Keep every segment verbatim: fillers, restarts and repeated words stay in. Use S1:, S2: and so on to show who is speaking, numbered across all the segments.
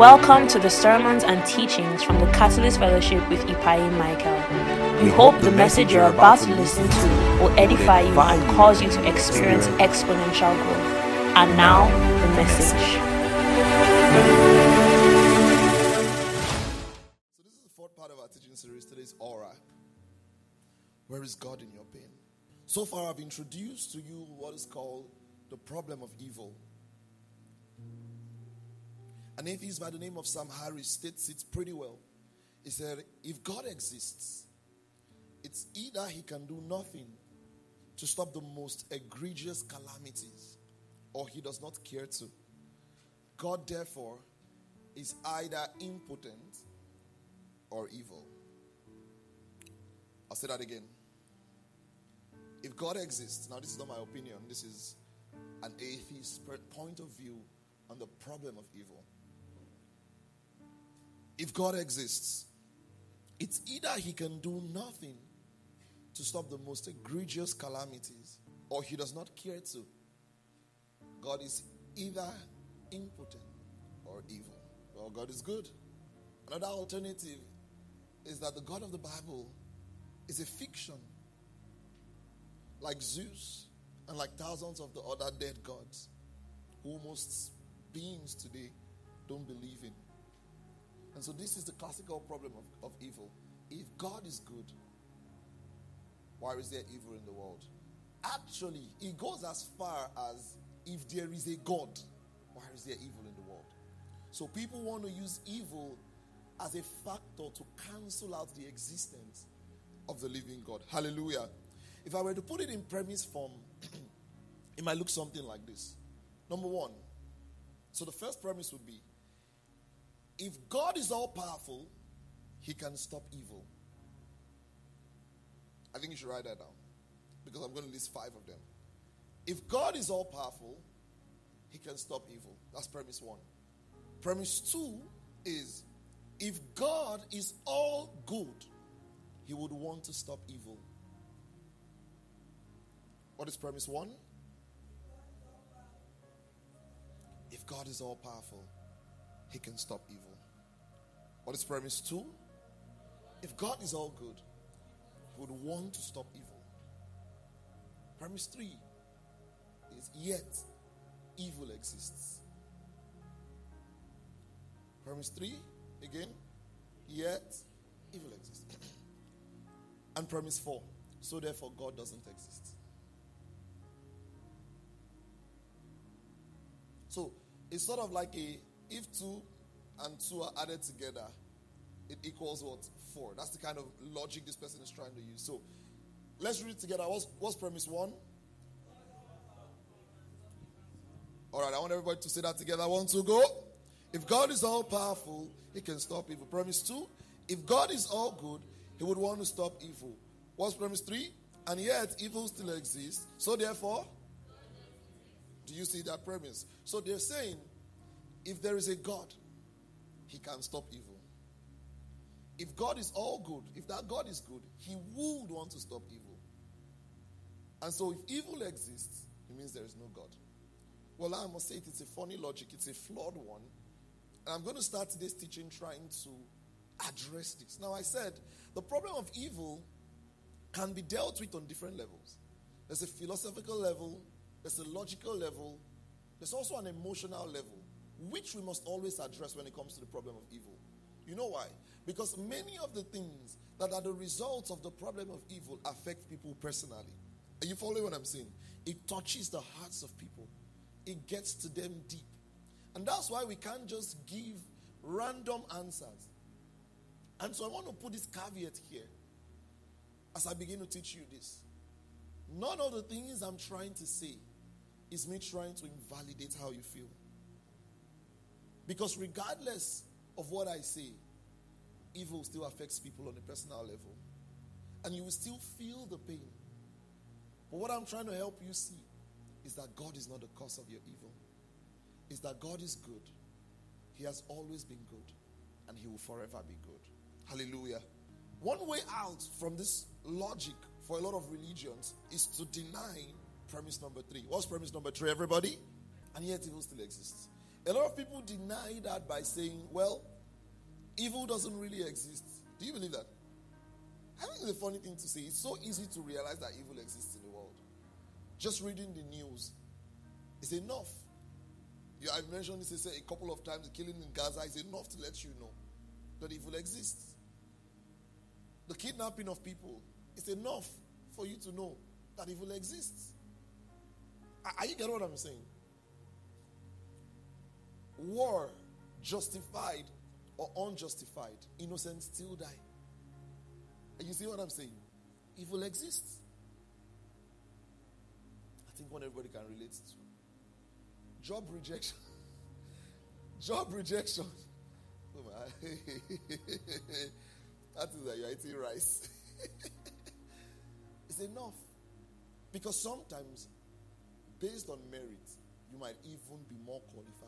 S1: Welcome to the sermons and teachings from the Catalyst Fellowship with Ipayi Michael. We hope the message you're about to listen to will edify you and cause you to experience exponential growth. And now, the message.
S2: So this is the fourth part of our teaching series. Today's Aura. Where is God in your pain? So far, I've introduced to you what is called the problem of evil. An atheist by the name of Sam Harris states it pretty well. He said, if God exists, it's either he can do nothing to stop the most egregious calamities, or he does not care to. God, therefore, is either impotent or evil. I'll say that again. If God exists, now this is not my opinion, this is an atheist's point of view on the problem of evil. If God exists, it's either he can do nothing to stop the most egregious calamities, or he does not care to. God is either impotent or evil. Well, God is good. Another alternative is that the God of the Bible is a fiction, like Zeus and like thousands of the other dead gods who most beings today don't believe in. And so this is the classical problem of, of evil. If God is good, why is there evil in the world? Actually, it goes as far as if there is a God, why is there evil in the world? So people want to use evil as a factor to cancel out the existence of the living God. Hallelujah. If I were to put it in premise form, it might look something like this. Number one, so the first premise would be, if God is all powerful, he can stop evil. I think you should write that down, because I'm going to list five of them. If God is all powerful, he can stop evil. That's premise one. Premise two is, if God is all good, he would want to stop evil. What is premise one? If God is all powerful, he can stop evil. What is premise two? If God is all good, he would want to stop evil. Premise three is, yet evil exists. Premise three, again, yet evil exists. And premise four, so therefore God doesn't exist. So it's sort of like a, if two and two are added together, it equals what? Four. That's the kind of logic this person is trying to use. So let's read it together. What's, what's premise one? All right, I want everybody to say that together. One, two, go. If God is all powerful, he can stop evil. Premise two, if God is all good, he would want to stop evil. What's premise three? And yet evil still exists. So therefore, do you see that premise? So they're saying, if there is a God, he can stop evil. If God is all good, if that God is good, he would want to stop evil. And so if evil exists, it means there is no God. Well, I must say it, it's a funny logic. It's a flawed one. And I'm going to start today's teaching trying to address this. Now, I said the problem of evil can be dealt with on different levels. There's a philosophical level. There's a logical level. There's also an emotional level, which we must always address when it comes to the problem of evil. You know why? Because many of the things that are the results of the problem of evil affect people personally. Are you following what I'm saying? It touches the hearts of people. It gets to them deep. And that's why we can't just give random answers. And so I want to put this caveat here as I begin to teach you this. None of the things I'm trying to say is me trying to invalidate how you feel. Because regardless of what I say, evil still affects people on a personal level. And you will still feel the pain. But what I'm trying to help you see is that God is not the cause of your evil. Is that God is good. He has always been good. And he will forever be good. Hallelujah. One way out from this logic for a lot of religions is to deny premise number three. What's premise number three, everybody? And yet evil still exists. A lot of people deny that by saying, well, evil doesn't really exist. Do you believe that? I think it's a funny thing to say. It's so easy to realize that evil exists in the world. Just reading the news is enough. You, I've mentioned this a couple of times. The killing in Gaza is enough to let you know that evil exists. The kidnapping of people is enough for you to know that evil exists. Are you getting what I'm saying? War, justified or unjustified, innocents still die. And you see what I'm saying? Evil exists. I think one everybody can relate to. Job rejection. Job rejection. Oh my. That is that you're eating rice. It's enough. Because sometimes, based on merit, you might even be more qualified.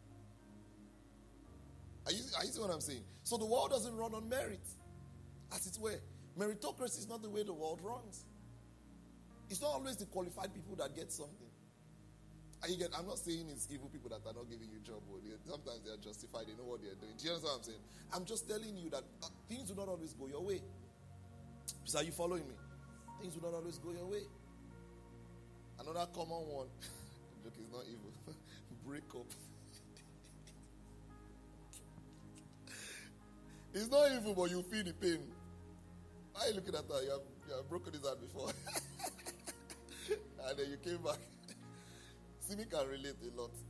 S2: Are you, are you seeing what I'm saying? So the world doesn't run on merit, as it were. Meritocracy is not the way the world runs. It's not always the qualified people that get something. And you get, I'm not saying it's evil people that are not giving you job. Sometimes they are justified. They know what they're doing. Do you understand what I'm saying? I'm just telling you that uh, things do not always go your way. So are you following me? Things do not always go your way. Another common one. Joke is not evil. Break up. It's not evil, but you feel the pain. Why are you looking at her? You have, you have broken his heart before. And then you came back. Simi can relate a lot.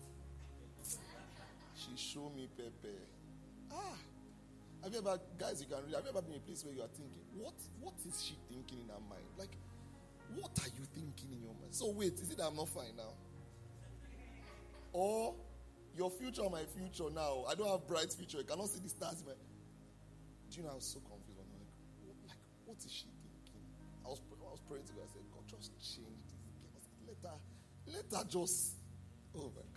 S2: She showed me Pepe. Ah. Have you ever, guys, you can read. Have you ever been in a place where you are thinking, what, what is she thinking in her mind? Like, what are you thinking in your mind? So wait, is it that I'm not fine now? Or your future, my future now. I don't have bright future. You cannot see the stars. Man. Do you know, I was so confused. I'm like, what, like, what is she thinking? I was, I was praying to God. I said, God, just change this. Let her, let her just, oh my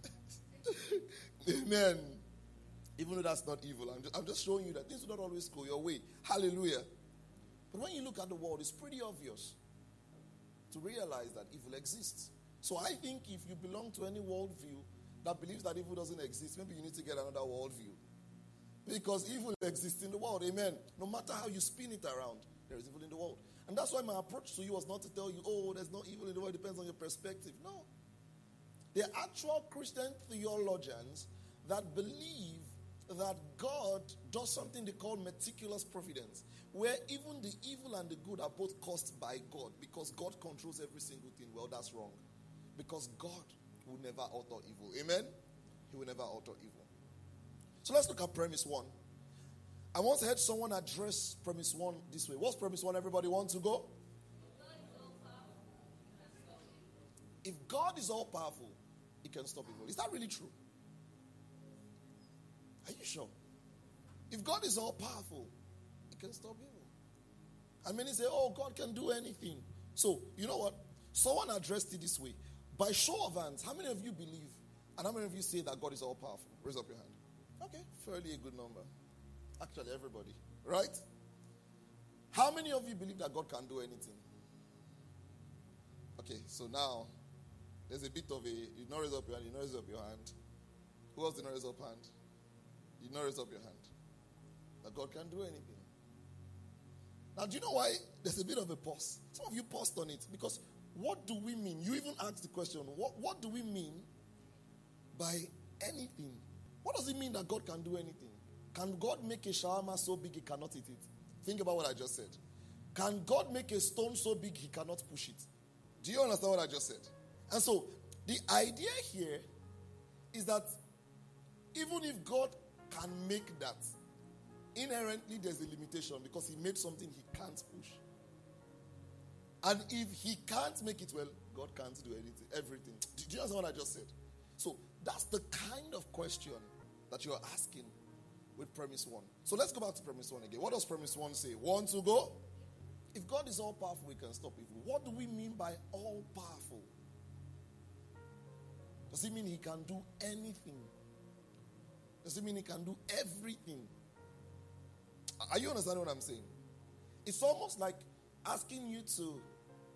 S2: God. Amen. Even though that's not evil, I'm just, I'm just showing you that things do not always go your way. Hallelujah. But when you look at the world, it's pretty obvious to realize that evil exists. So I think if you belong to any worldview that believes that evil doesn't exist, maybe you need to get another worldview. Because evil exists in the world. Amen. No matter how you spin it around, there is evil in the world. And that's why my approach to you was not to tell you, oh, there's no evil in the world. It depends on your perspective. No. There are actual Christian theologians that believe that God does something they call meticulous providence, where even the evil and the good are both caused by God, because God controls every single thing. Well, that's wrong. Because God will never alter evil. Amen? He will never alter evil. So let's look at premise one. I once heard someone address premise one this way. What's premise one? Everybody want to go? If God is all powerful, He can stop evil. Is that really true? Are you sure? If God is all powerful, He can stop evil. And many say, oh, God can do anything. So, you know what? Someone addressed it this way. By show of hands, how many of you believe and how many of you say that God is all powerful? Raise up your hand. Okay, fairly a good number. Actually, everybody. Right? How many of you believe that God can do anything? Okay, so now, there's a bit of a, you not raise up your hand, you not raise up your hand. Who else did not raise up hand? You not raise up your hand. That God can do anything. Now, do you know why there's a bit of a pause? Some of you paused on it because what do we mean? You even asked the question, what, what do we mean by anything? What does it mean that God can do anything? Can God make a shawarma so big He cannot eat it? Think about what I just said. Can God make a stone so big He cannot push it? Do you understand what I just said? And so, the idea here is that even if God can make that, inherently there's a limitation because He made something He can't push. And if He can't make it well, God can't do anything, everything. Do you understand what I just said? So that's the kind of question that you're asking with premise one. So let's go back to premise one again. What does premise one say? One to go? If God is all powerful, He can stop evil. What do we mean by all powerful? Does it mean He can do anything? Does it mean He can do everything? Are you understanding what I'm saying? It's almost like asking you to,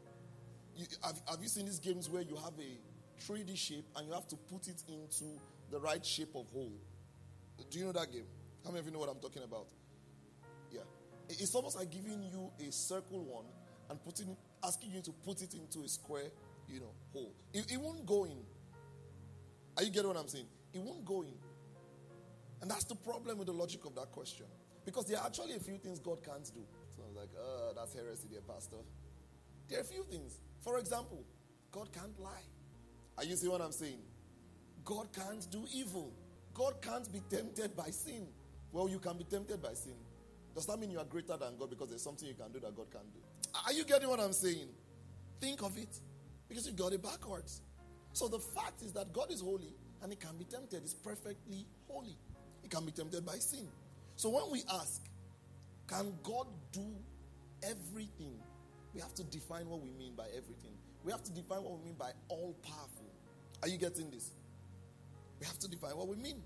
S2: you, have, have you seen these games where you have a three D shape and you have to put it into the right shape of hole. Do you know that game? How many of you know what I'm talking about? Yeah. It's almost like giving you a circle one and putting, asking you to put it into a square, you know, hole. It, it won't go in. Are you getting what I'm saying? It won't go in. And that's the problem with the logic of that question. Because there are actually a few things God can't do. So I was like, oh, that's heresy there, Pastor. There are a few things. For example, God can't lie. Are you seeing what I'm saying? God can't do evil. God can't be tempted by sin. Well, you can be tempted by sin. Does that mean you are greater than God because there's something you can do that God can't do? Are you getting what I'm saying? Think of it. Because you got it backwards. So the fact is that God is holy and he can be tempted. He's perfectly holy. He can be tempted by sin. So when we ask, can God do everything? We have to define what we mean by everything. We have to define what we mean by all powerful. Are you getting this? We have to define what we mean.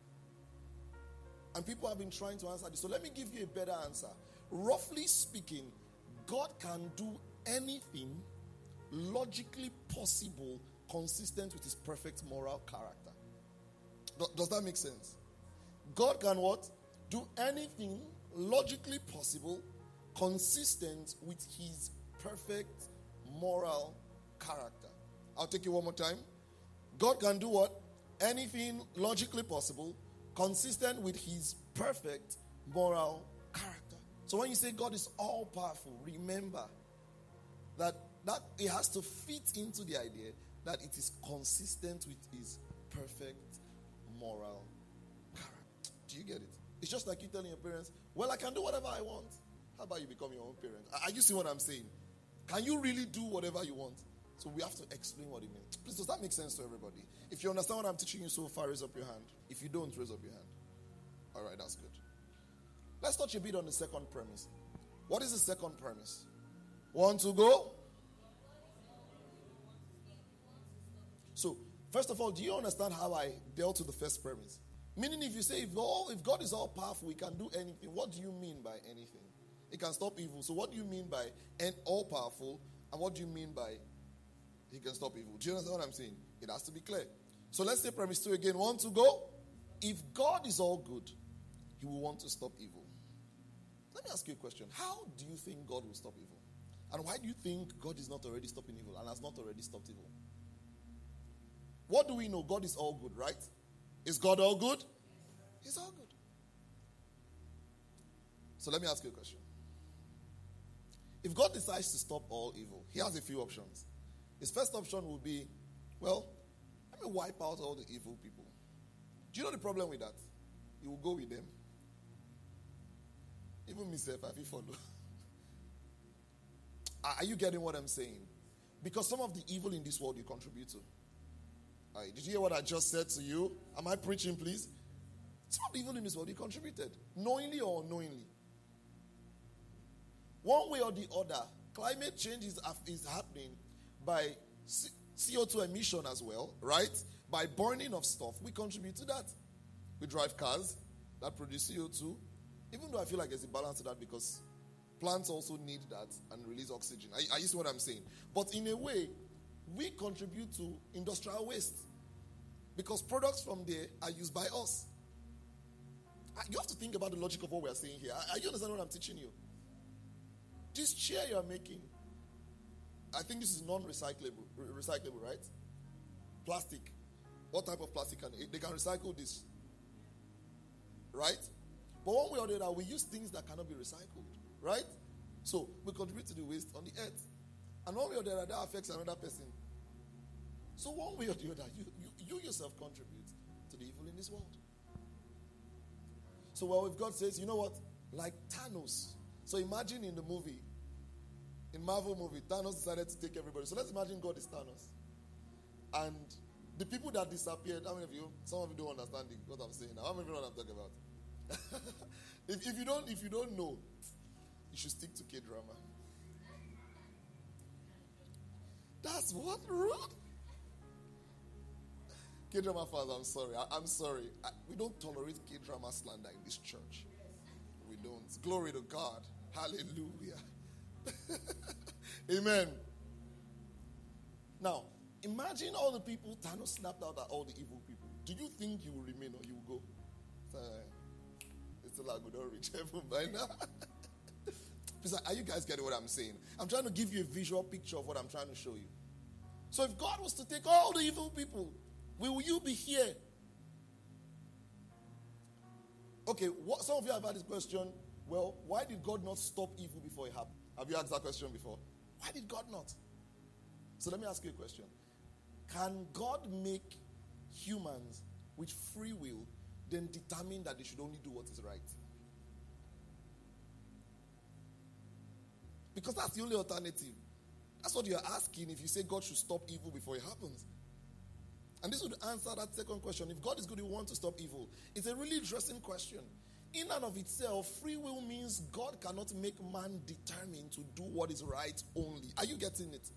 S2: And people have been trying to answer this. So let me give you a better answer. Roughly speaking, God can do anything logically possible consistent with his perfect moral character. Does that make sense? God can what? Do anything logically possible consistent with his perfect moral character. I'll take it one more time. God can do what? Anything logically possible consistent with his perfect moral character. So when you say God is all powerful, remember that, that it has to fit into the idea that it is consistent with his perfect moral character. Do you get it? It's just like you telling your parents, well, I can do whatever I want. How about you become your own parent? Are you seeing what I'm saying? Can you really do whatever you want? So we have to explain what it means. Please, does that make sense to everybody? If you understand what I'm teaching you so far, raise up your hand. If you don't, raise up your hand. All right, that's good. Let's touch a bit on the second premise. What is the second premise? Want to go? So, first of all, do you understand how I dealt with the first premise? Meaning, if you say, if, all, if God is all powerful, he can do anything, what do you mean by anything? He can stop evil. So what do you mean by all powerful? And what do you mean by he can stop evil? Do you understand what I'm saying? It has to be clear. So let's say premise two again. Want to go? If God is all good, he will want to stop evil. Let me ask you a question. How do you think God will stop evil? And why do you think God is not already stopping evil and has not already stopped evil? What do we know? God is all good, right? Is God all good? He's all good. So let me ask you a question. If God decides to stop all evil, he has a few options. His first option will be, well, let me wipe out all the evil people. Do you know the problem with that? He will go with them. Even myself, I feel follow. Are you getting what I'm saying? Because some of the evil in this world you contribute to. Right, did you hear what I just said to you? Am I preaching, please? Some of the evil in this world you contributed, knowingly or unknowingly. One way or the other, climate change is, is happening by C O two emission as well, right? By burning of stuff, we contribute to that. We drive cars that produce C O two, even though I feel like there's a balance to that because plants also need that and release oxygen. Are, are you see what I'm saying? But in a way, we contribute to industrial waste because products from there are used by us. You have to think about the logic of what we are saying here. Are you understanding what I'm teaching you? This chair you are making, I think this is non-recyclable, recyclable, right? Plastic. What type of plastic can they, they can recycle this? Right? But one way or the other, we use things that cannot be recycled, right? So we contribute to the waste on the earth. And one way or the other, that affects another person. So one way or the other, you, you, you yourself contribute to the evil in this world. So well, if God says, you know what? Like Thanos. So imagine in the movie, in Marvel movie, Thanos decided to take everybody. So let's imagine God is Thanos. And the people that disappeared, how many of you, some of you don't understand what I'm saying now. How many of you know what I'm talking about? if, if you don't, if you don't know, you should stick to K-drama. That's what, rude? K-drama fans, I'm sorry. I, I'm sorry. I, we don't tolerate K-drama slander in this church. We don't. Glory to God. Hallelujah. Amen. Now, imagine all the people Thanos snapped out at all the evil people. do you think you will remain or you will go? So, it's still like we don't reach heaven by now. Please, are you guys getting what I'm saying? I'm trying to give you a visual picture of what I'm trying to show you. So if God was to take all the evil people, will you be here? Okay, what, some of you have had this question. Well, why did God not stop evil before it happened? Have you asked that question before? Why did God not? So let me ask you a question. Can God make humans with free will then determine that they should only do what is right? Because that's the only alternative. That's what you're asking if you say God should stop evil before it happens. And this would answer that second question. If God is good, he wants to stop evil. It's a really interesting question. In and of itself, free will means God cannot make man determined to do what is right only. Are you getting it?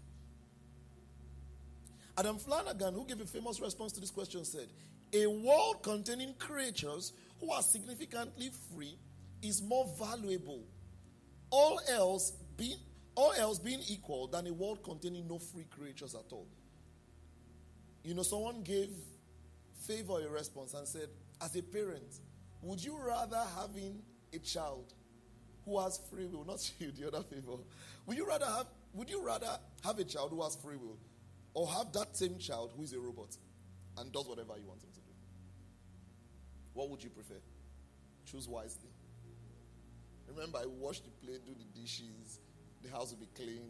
S2: Adam Flanagan, who gave a famous response to this question, said, a world containing creatures who are significantly free is more valuable, all else being, all else being equal, than a world containing no free creatures at all. You know, someone gave Favor a response and said, as a parent, would you rather having a child who has free will, not you, the other Favor, would you rather have, would you rather have a child who has free will, or have that same child who is a robot and does whatever you want him to do? What would you prefer? Choose wisely. Remember, I wash the plate, do the dishes, the house will be clean.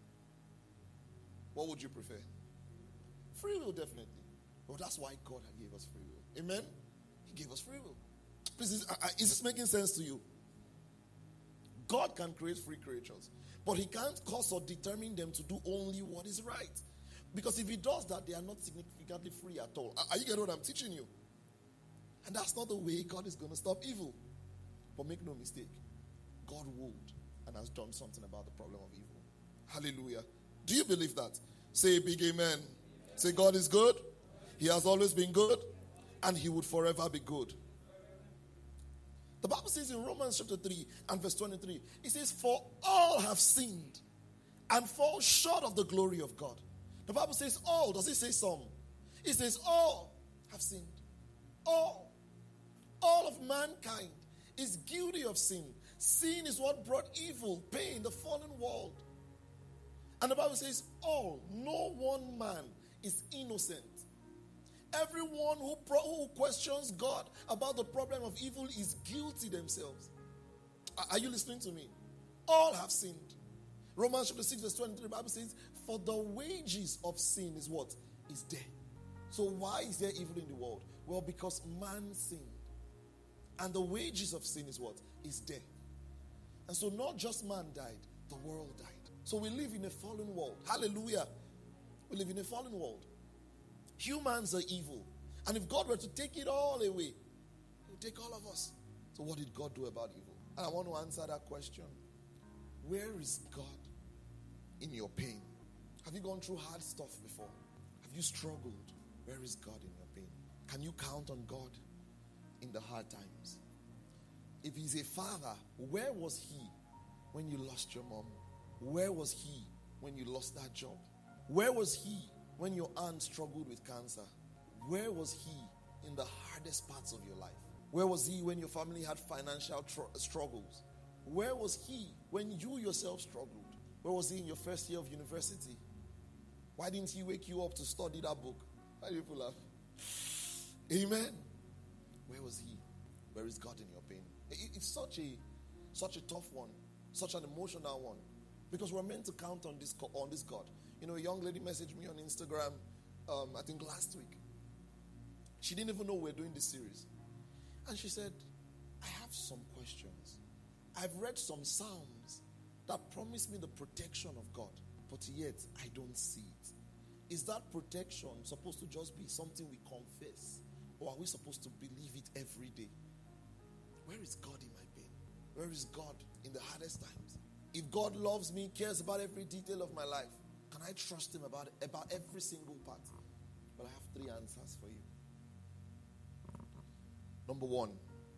S2: What would you prefer? Free will, definitely. Well, that's why God gave us free will. Amen? He gave us free will. Please, is, is this making sense to you? God can create free creatures, but he can't cause or determine them to do only what is right. Because if he does that, they are not significantly free at all. Are you getting what I'm teaching you? And that's not the way God is going to stop evil. But make no mistake, God would and has done something about the problem of evil. Hallelujah. Do you believe that? Say a big amen. Amen. Say God is good. He has always been good. And he would forever be good. The Bible says in Romans chapter three and verse twenty-three, it says, for all have sinned and fall short of the glory of God. The Bible says all. Does it say some? It says all have sinned. All. All of mankind is guilty of sin. Sin is what brought evil, pain, the fallen world. And the Bible says all. No one man is innocent. Everyone who, pro- who questions God about the problem of evil is guilty themselves. Are, are you listening to me? All have sinned. Romans chapter six verse twenty-three, the Bible says, for the wages of sin is what? Is death. So why is there evil in the world? Well, because man sinned. And the wages of sin is what? Is death. And so not just man died, the world died. So we live in a fallen world. Hallelujah. We live in a fallen world. Humans are evil. And if God were to take it all away, he would take all of us. So what did God do about evil? And I want to answer that question. Where is God in your pain? Have you gone through hard stuff before? Have you struggled? Where is God in your pain? Can you count on God in the hard times? If he's a father, where was he when you lost your mom? Where was he when you lost that job? Where was he when your aunt struggled with cancer? Where was he in the hardest parts of your life? Where was he when your family had financial tr- struggles? Where was he when you yourself struggled? Where was he in your first year of university? Why didn't he wake you up to study that book? Why do people laugh? Amen. Where was he? Where is God in your pain? It's such a such a tough one, such an emotional one, because we're meant to count on this on this God. You know, a young lady messaged me on Instagram, um, I think last week. She didn't even know we were doing this series. And she said, I have some questions. I've read some Psalms that promise me the protection of God, but yet I don't see it. Is that protection supposed to just be something we confess, or are we supposed to believe it every day? Where is God in my pain? Where is God in the hardest times? If God loves me, cares about every detail of my life, can I trust him about, about every single part? But I have three answers for you. Number one,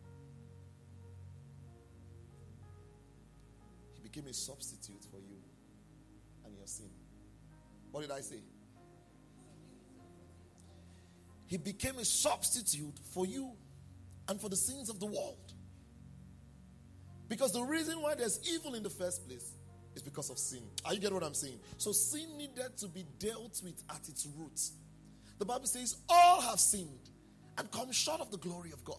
S2: he became a substitute for you and your sin. What did I say? He became a substitute for you and for the sins of the world. Because the reason why there's evil in the first place is because of sin. Are you getting what I'm saying? So sin needed to be dealt with at its roots. The Bible says all have sinned and come short of the glory of God.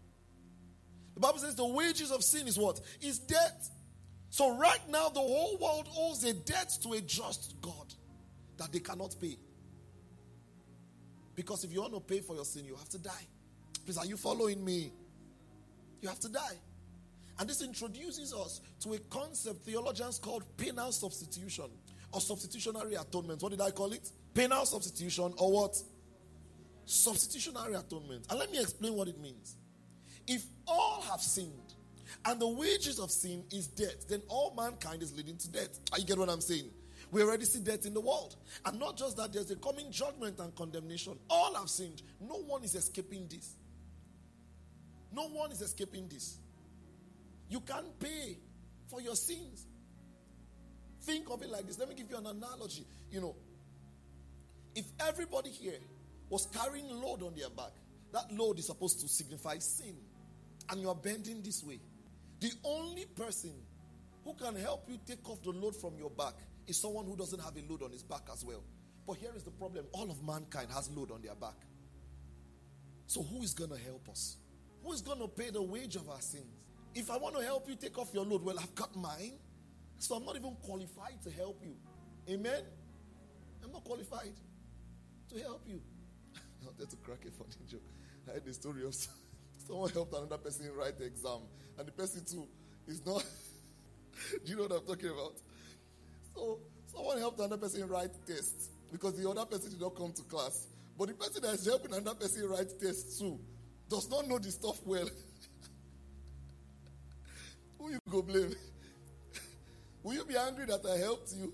S2: The Bible says the wages of sin is what? Is death. So right now the whole world owes a debt to a just God that they cannot pay. Because if you want to pay for your sin, you have to die. Please, are you following me? You have to die. And this introduces us to a concept theologians called penal substitution or substitutionary atonement. What did I call it? Penal substitution or what? Substitutionary atonement. And let me explain what it means. If all have sinned and the wages of sin is death, then all mankind is leading to death. Are you get what I'm saying? We already see death in the world. And not just that, there's a coming judgment and condemnation. All have sinned. No one is escaping this. No one is escaping this. You can't pay for your sins. Think of it like this. Let me give you an analogy. You know, if everybody here was carrying load on their back, that load is supposed to signify sin. And you are bending this way. The only person who can help you take off the load from your back is someone who doesn't have a load on his back as well. But here is the problem. All of mankind has load on their back. So who is going to help us? Who is going to pay the wage of our sins? If I want to help you take off your load, well, I've got mine. So I'm not even qualified to help you. Amen? I'm not qualified to help you. I wanted to crack a funny joke. I heard the story of someone helped another person write the exam. And the person too is not... Do you know what I'm talking about? So someone helped another person write tests because the other person did not come to class. But the person that is helping another person write tests too does not know the stuff well. Who you go blame? Will you be angry that I helped you?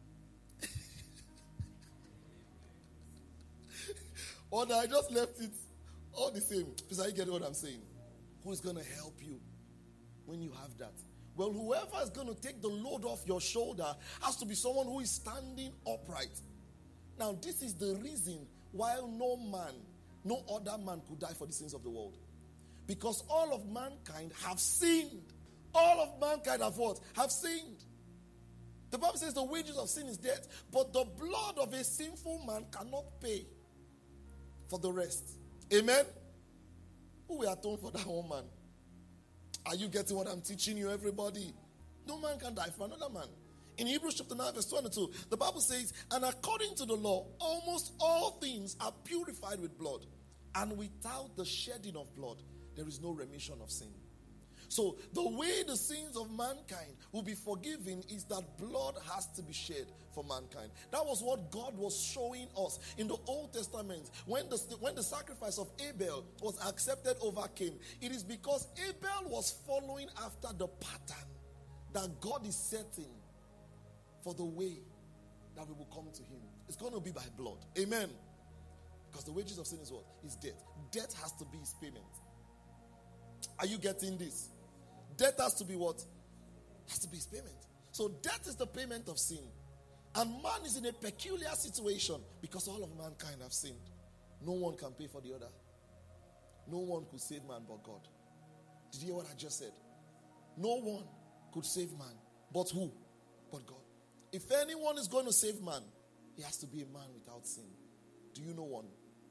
S2: Or that I just left it all the same? Because I get what I'm saying. Who is going to help you when you have that? Well, whoever is going to take the load off your shoulder has to be someone who is standing upright. Now, this is the reason why no man, no other man could die for the sins of the world. Because all of mankind have sinned. All of mankind have what? Have sinned. The Bible says the wages of sin is death, but the blood of a sinful man cannot pay for the rest. Amen? Who will atone for that one man? Are you getting what I'm teaching you, everybody? No man can die for another man. In Hebrews chapter nine, verse twenty-two, the Bible says, and according to the law, almost all things are purified with blood. And without the shedding of blood, there is no remission of sin. So the way the sins of mankind will be forgiven is that blood has to be shed for mankind. That was what God was showing us in the Old Testament. When the, when the sacrifice of Abel was accepted over Cain, it is because Abel was following after the pattern that God is setting for the way that we will come to him. It's going to be by blood. Amen. Because the wages of sin is what? Is death. Death has to be his payment. Are you getting this? Death has to be what? Has to be his payment. So death is the payment of sin. And man is in a peculiar situation because all of mankind have sinned. No one can pay for the other. No one could save man but God. Did you hear what I just said? No one could save man. But who? But God. If anyone is going to save man, he has to be a man without sin. Do you know one?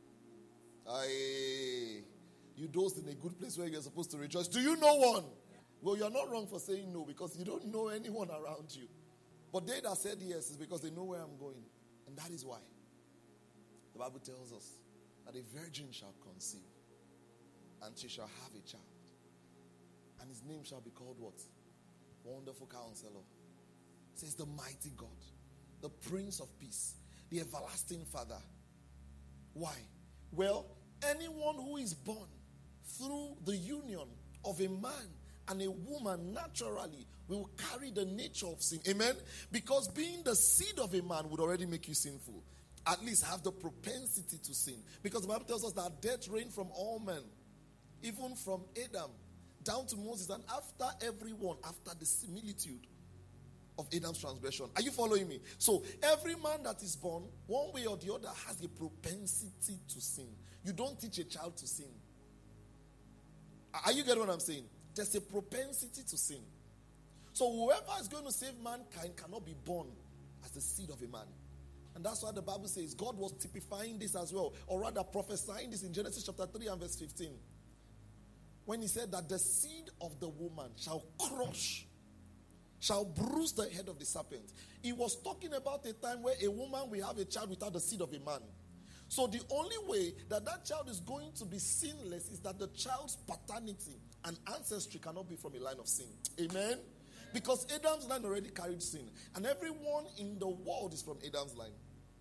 S2: Aye. You dozed in a good place where you're supposed to rejoice. Do you know one? Well, you're not wrong for saying no because you don't know anyone around you. But they that said yes is because they know where I'm going. And that is why the Bible tells us that a virgin shall conceive and she shall have a child. And his name shall be called what? Wonderful Counselor. It says the mighty God, the Prince of Peace, the everlasting Father. Why? Well, anyone who is born through the union of a man and a woman naturally will carry the nature of sin. Amen? Because being the seed of a man would already make you sinful. At least have the propensity to sin. Because the Bible tells us that death reigned from all men. Even from Adam down to Moses and after everyone, after the similitude of Adam's transgression. Are you following me? So every man that is born, one way or the other, has a propensity to sin. You don't teach a child to sin. Are you getting what I'm saying? There's a propensity to sin. So whoever is going to save mankind cannot be born as the seed of a man. And that's why the Bible says God was typifying this as well, or rather prophesying this in Genesis chapter three and verse fifteen. When he said that the seed of the woman shall crush, shall bruise the head of the serpent. He was talking about a time where a woman will have a child without the seed of a man. So the only way that that child is going to be sinless is that the child's paternity and ancestry cannot be from a line of sin. Amen? Because Adam's line already carried sin. And everyone in the world is from Adam's line.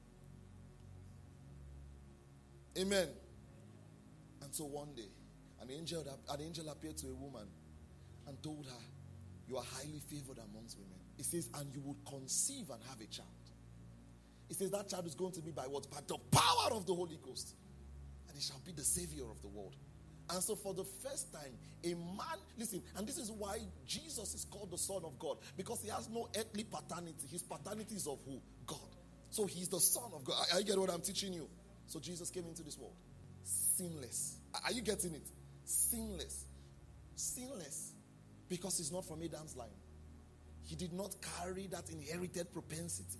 S2: Amen? And so one day, an angel, an angel appeared to a woman and told her, you are highly favored amongst women. It says, and you will conceive and have a child. It says that child is going to be by what? By the power of the Holy Ghost. And he shall be the savior of the world. And so for the first time, a man, listen, and this is why Jesus is called the Son of God. Because he has no earthly paternity. His paternity is of who? God. So he's the Son of God. Are you getting what I'm teaching you? So Jesus came into this world. Sinless. Are you getting it? Sinless. Sinless. Because he's not from Adam's line. He did not carry that inherited propensity.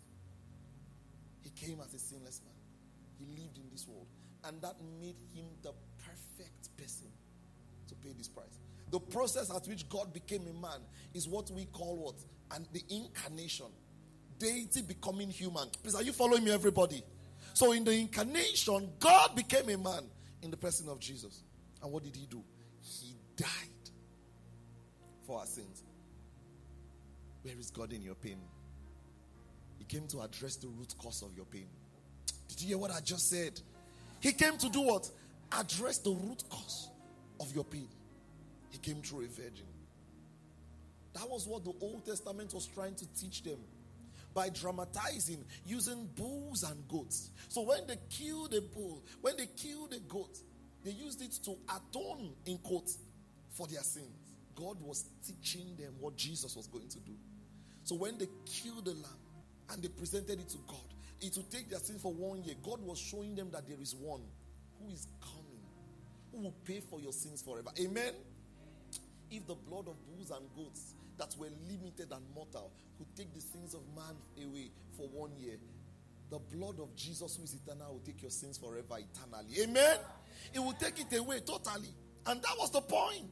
S2: He came as a sinless man. He lived in this world. And that made him the perfect person to pay this price. The process at which God became a man is what we call what? And the incarnation. Deity becoming human. Please, are you following me, everybody? So in the incarnation, God became a man in the person of Jesus. And what did he do? He died for our sins. Where is God in your pain? He came to address the root cause of your pain. Did you hear what I just said? He came to do what? Address the root cause of your pain. He came through a virgin. That was what the Old Testament was trying to teach them by dramatizing, using bulls and goats. So when they killed a bull, when they killed a goat, they used it to atone, in quotes, for their sins. God was teaching them what Jesus was going to do. So when they killed the lamb and they presented it to God, it would take their sin for one year. God was showing them that there is one who is coming, who will pay for your sins forever. Amen? If the blood of bulls and goats that were limited and mortal could take the sins of man away for one year, the blood of Jesus, who is eternal, will take your sins forever, eternally. Amen? It will take it away totally. And that was the point.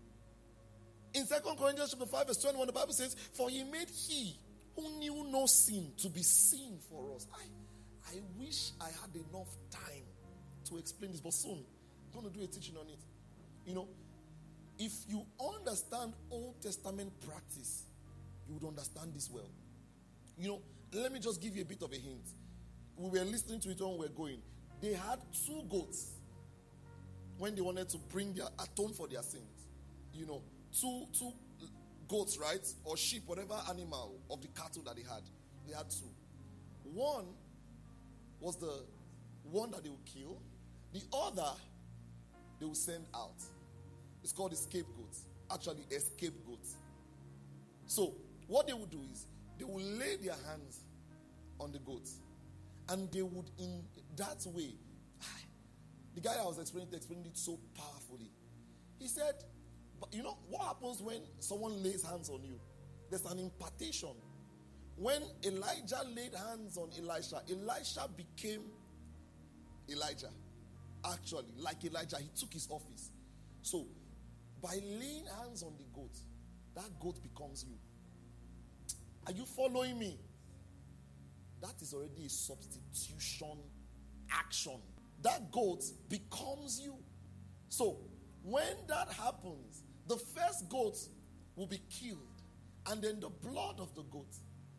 S2: In Second Corinthians chapter five, verse twenty-one, the Bible says, for he made he who knew no sin to be sin for us. I, I wish I had enough time to explain this, but soon I'm going to do a teaching on it. You know, if you understand Old Testament practice, you would understand this well. You know, let me just give you a bit of a hint. We were listening to it when we were going. They had two goats when they wanted to bring their atone for their sins. You know, two two goats, right? Or sheep, whatever animal of the cattle that they had. They had two. One was the one that they would kill. The other, they would send out. It's called a scapegoat. Actually, a scapegoat. So, what they would do is, they would lay their hands on the goat. And they would, in that way, the guy I was explaining it, explained it so powerfully. He said, but you know, what happens when someone lays hands on you? There's an impartation. When Elijah laid hands on Elisha, Elisha became Elijah. Actually, like Elijah, he took his office. So, by laying hands on the goat, that goat becomes you. Are you following me? That is already a substitution action. That goat becomes you. So, when that happens, the first goat will be killed, and then the blood of the goat.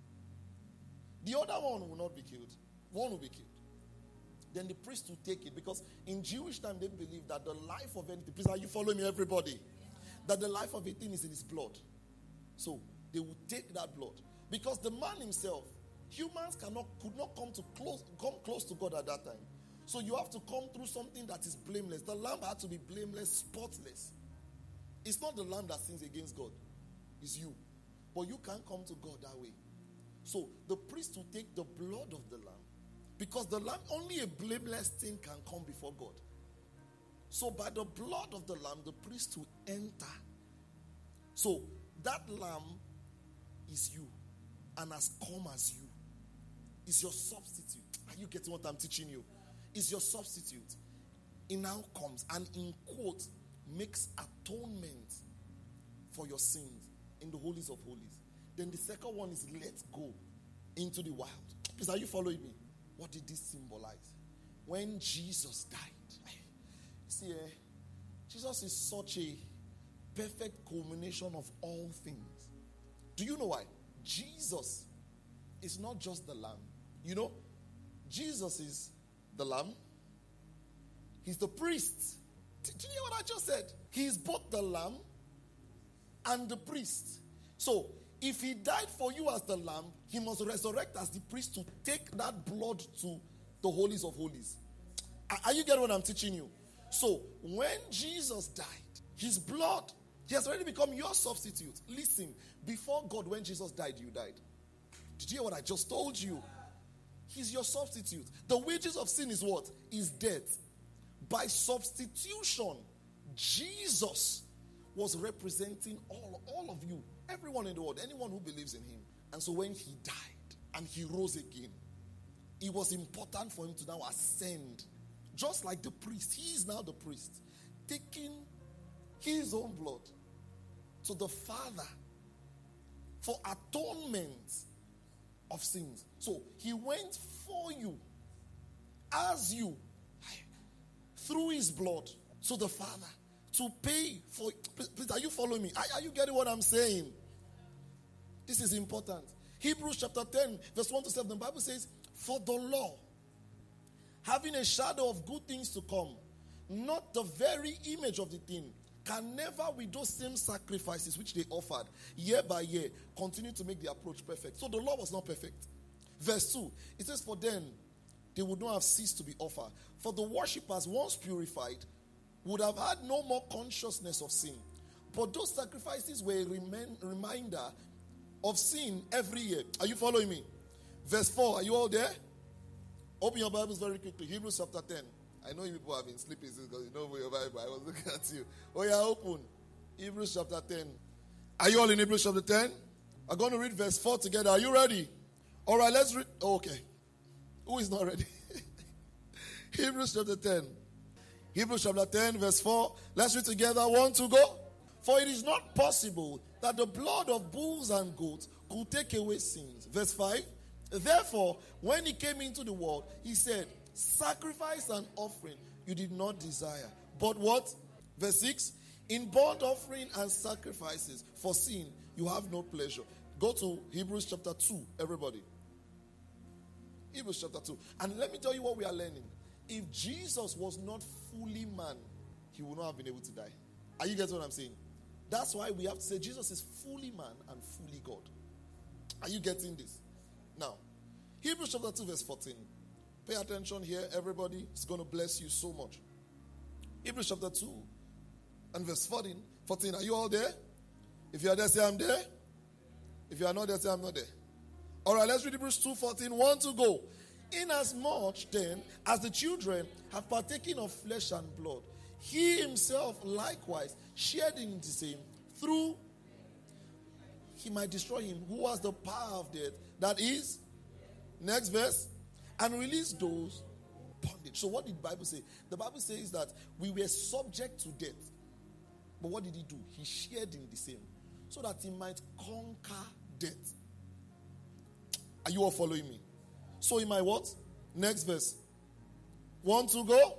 S2: The other one will not be killed. One will be killed. Then the priest will take it, because in Jewish time they believe that the life of anything, please, are you following me, everybody? That the life of a thing is in his blood. So they will take that blood, because the man himself, humans cannot could not come to close come close to God at that time. So you have to come through something that is blameless. The lamb had to be blameless, spotless. It's not the lamb that sins against God. It's you. But you can't come to God that way. So the priest will take the blood of the lamb, because the lamb, only a blameless thing can come before God. So by the blood of the lamb, the priest will enter. So that lamb is you, and has come as you. Is your substitute. Are you getting what I'm teaching you? Is your substitute. He now comes and, in quote, makes atonement for your sins in the holies of holies. Then the second one is let go into the wild. Please, are you following me? What did this symbolize? When Jesus died. See, eh, Jesus is such a perfect culmination of all things. Do you know why? Jesus is not just the lamb. You know, Jesus is the lamb. He's the priest. Did you hear what I just said? He's both the lamb and the priest. So, if he died for you as the lamb, he must resurrect as the priest to take that blood to the holies of holies. Are you getting what I'm teaching you? So, when Jesus died, his blood, he has already become your substitute. Listen, before God, when Jesus died, you died. Did you hear what I just told you? He's your substitute. The wages of sin is what? Is death. By substitution, Jesus was representing all, all of you, everyone in the world, anyone who believes in him. And so when he died and he rose again, it was important for him to now ascend. Just like the priest, he is now the priest, taking his own blood to the Father for atonement of sins. So he went for you, as you, through his blood to the Father to pay for. Please, are you following me? Are, are you getting what I'm saying? This is important. Hebrews chapter ten, verse one to seven, the Bible says, for the law, having a shadow of good things to come, not the very image of the thing, can never, with those same sacrifices which they offered year by year, continue to make the approach perfect. So the law was not perfect. Verse two, it says, for then they would not have ceased to be offered. For the worshippers, once purified, would have had no more consciousness of sin. But those sacrifices were a rem- reminder of sin every year. Are you following me? Verse four, are you all there? Open your Bibles very quickly. Hebrews chapter ten. I know you people have been sleeping because you know your Bible. I was looking at you. Oh yeah, open. Hebrews chapter ten. Are you all in Hebrews chapter ten? I'm going to read verse four together. Are you ready? All right, let's read. Oh, okay. Who is not ready? Hebrews chapter ten. Hebrews chapter ten, verse four. Let's read together. One, two, go. For it is not possible that the blood of bulls and goats could take away sins. Verse five. Therefore, when he came into the world, he said, sacrifice and offering you did not desire. But what? Verse six. In burnt offering and sacrifices for sin, you have no pleasure. Go to Hebrews chapter two, everybody. Hebrews chapter two. And let me tell you what we are learning. If Jesus was not fully man, he would not have been able to die. Are you getting what I'm saying? That's why we have to say Jesus is fully man and fully God. Are you getting this? Now, Hebrews chapter two, verse fourteen. Pay attention here, everybody. It's going to bless you so much. Hebrews chapter two and verse fourteen. fourteen. Are you all there? If you are there, say I'm there. If you are not there, say I'm not there. All right, let's read Hebrews two fourteen. One to go. Inasmuch then as the children have partaken of flesh and blood, he himself likewise shared in the same, through he might destroy him who has the power of death, that is, next verse, and release those bondage. So what did the Bible say? The Bible says that we were subject to death. But what did he do? He shared in the same, so that he might conquer death. Are you all following me? So in my what? Next verse. One to go.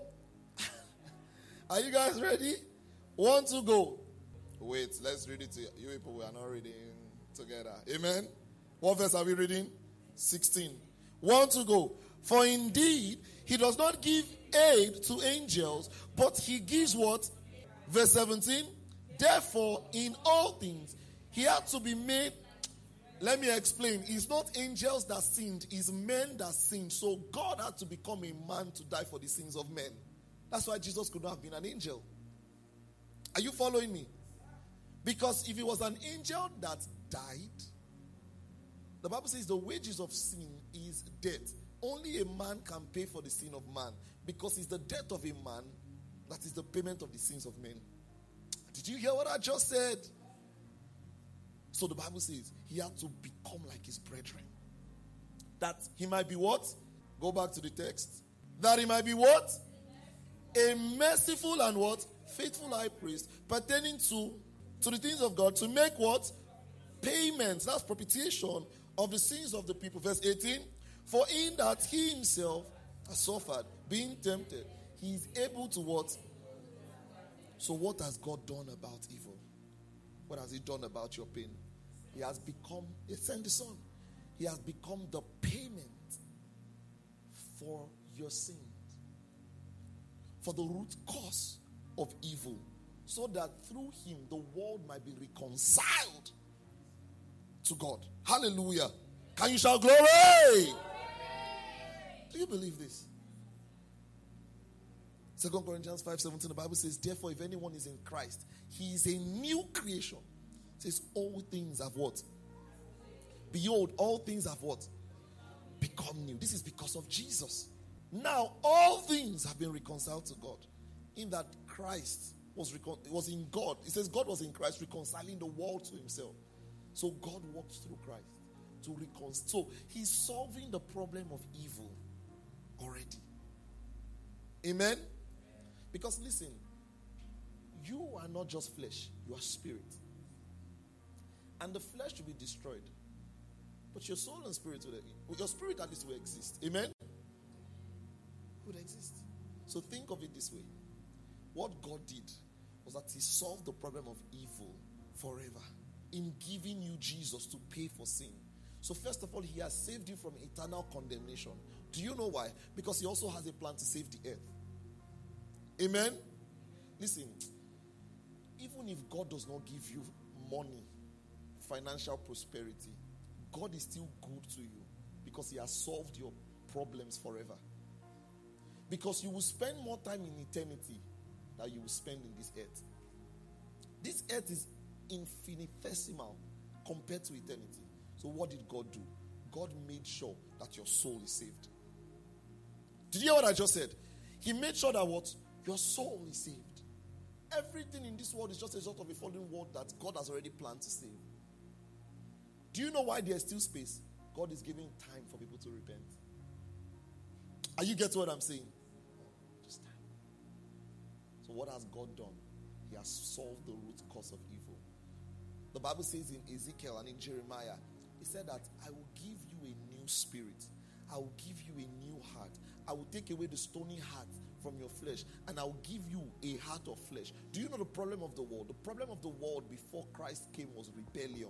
S2: Are you guys ready? One to go. Wait, let's read it to you. You people, we are not reading together. Amen. What verse are we reading? sixteen. One to go. For indeed, he does not give aid to angels, but he gives what? Verse seventeen. Therefore, in all things, he had to be made. Let me explain. It's not angels that sinned, it's men that sinned. So God had to become a man to die for the sins of men. That's why Jesus could not have been an angel. Are you following me? Because if he was an angel that died, The Bible says the wages of sin is death. Only a man can pay for the sin of man, because it's the death of a man that is the payment of the sins of men. Did you hear what I just said? So the Bible says he had to become like his brethren. That he might be what? Go back to the text. That he might be what? A merciful and what? Faithful high priest, pertaining to, to the things of God, to make what? Payments. That's propitiation of the sins of the people. Verse eighteen. For in that he himself has suffered, being tempted, he is able to what? So what has God done about evil? What has he done about your pain? He has become, he sent the Son. He has become the payment for your sins, for the root cause of evil, so that through him the world might be reconciled to God. Hallelujah. Can you shout glory? Glory. Do you believe this? Second Corinthians five seventeen, the Bible says, therefore, if anyone is in Christ, he is a new creation. It says, all things have what? Behold, all things have what? Become new. This is because of Jesus. Now, all things have been reconciled to God, in that Christ was, recon- was in God. It says God was in Christ, reconciling the world to himself. So God works through Christ to reconcile. So he's solving the problem of evil already. Amen? Because listen, you are not just flesh, you are spirit. And the flesh will be destroyed. But your soul and spirit will, your spirit at least will exist. Amen? Would exist. So think of it this way. What God did was that he solved the problem of evil forever in giving you Jesus to pay for sin. So first of all, he has saved you from eternal condemnation. Do you know why? Because he also has a plan to save the earth. Amen? Listen, even if God does not give you money, financial prosperity, God is still good to you because he has solved your problems forever. Because you will spend more time in eternity than you will spend in this earth. This earth is infinitesimal compared to eternity. So what did God do? God made sure that your soul is saved. Did you hear what I just said? He made sure that what? Your soul is saved. Everything in this world is just a result of a fallen world that God has already planned to save. Do you know why there's still space? God is giving time for people to repent. Are you getting what I'm saying? Just time. So what has God done? He has solved the root cause of evil. The Bible says in Ezekiel and in Jeremiah, he said that I will give you a new spirit. I will give you a new heart. I will take away the stony heart from your flesh, and I will give you a heart of flesh. Do you know the problem of the world? The problem of the world before Christ came was rebellion.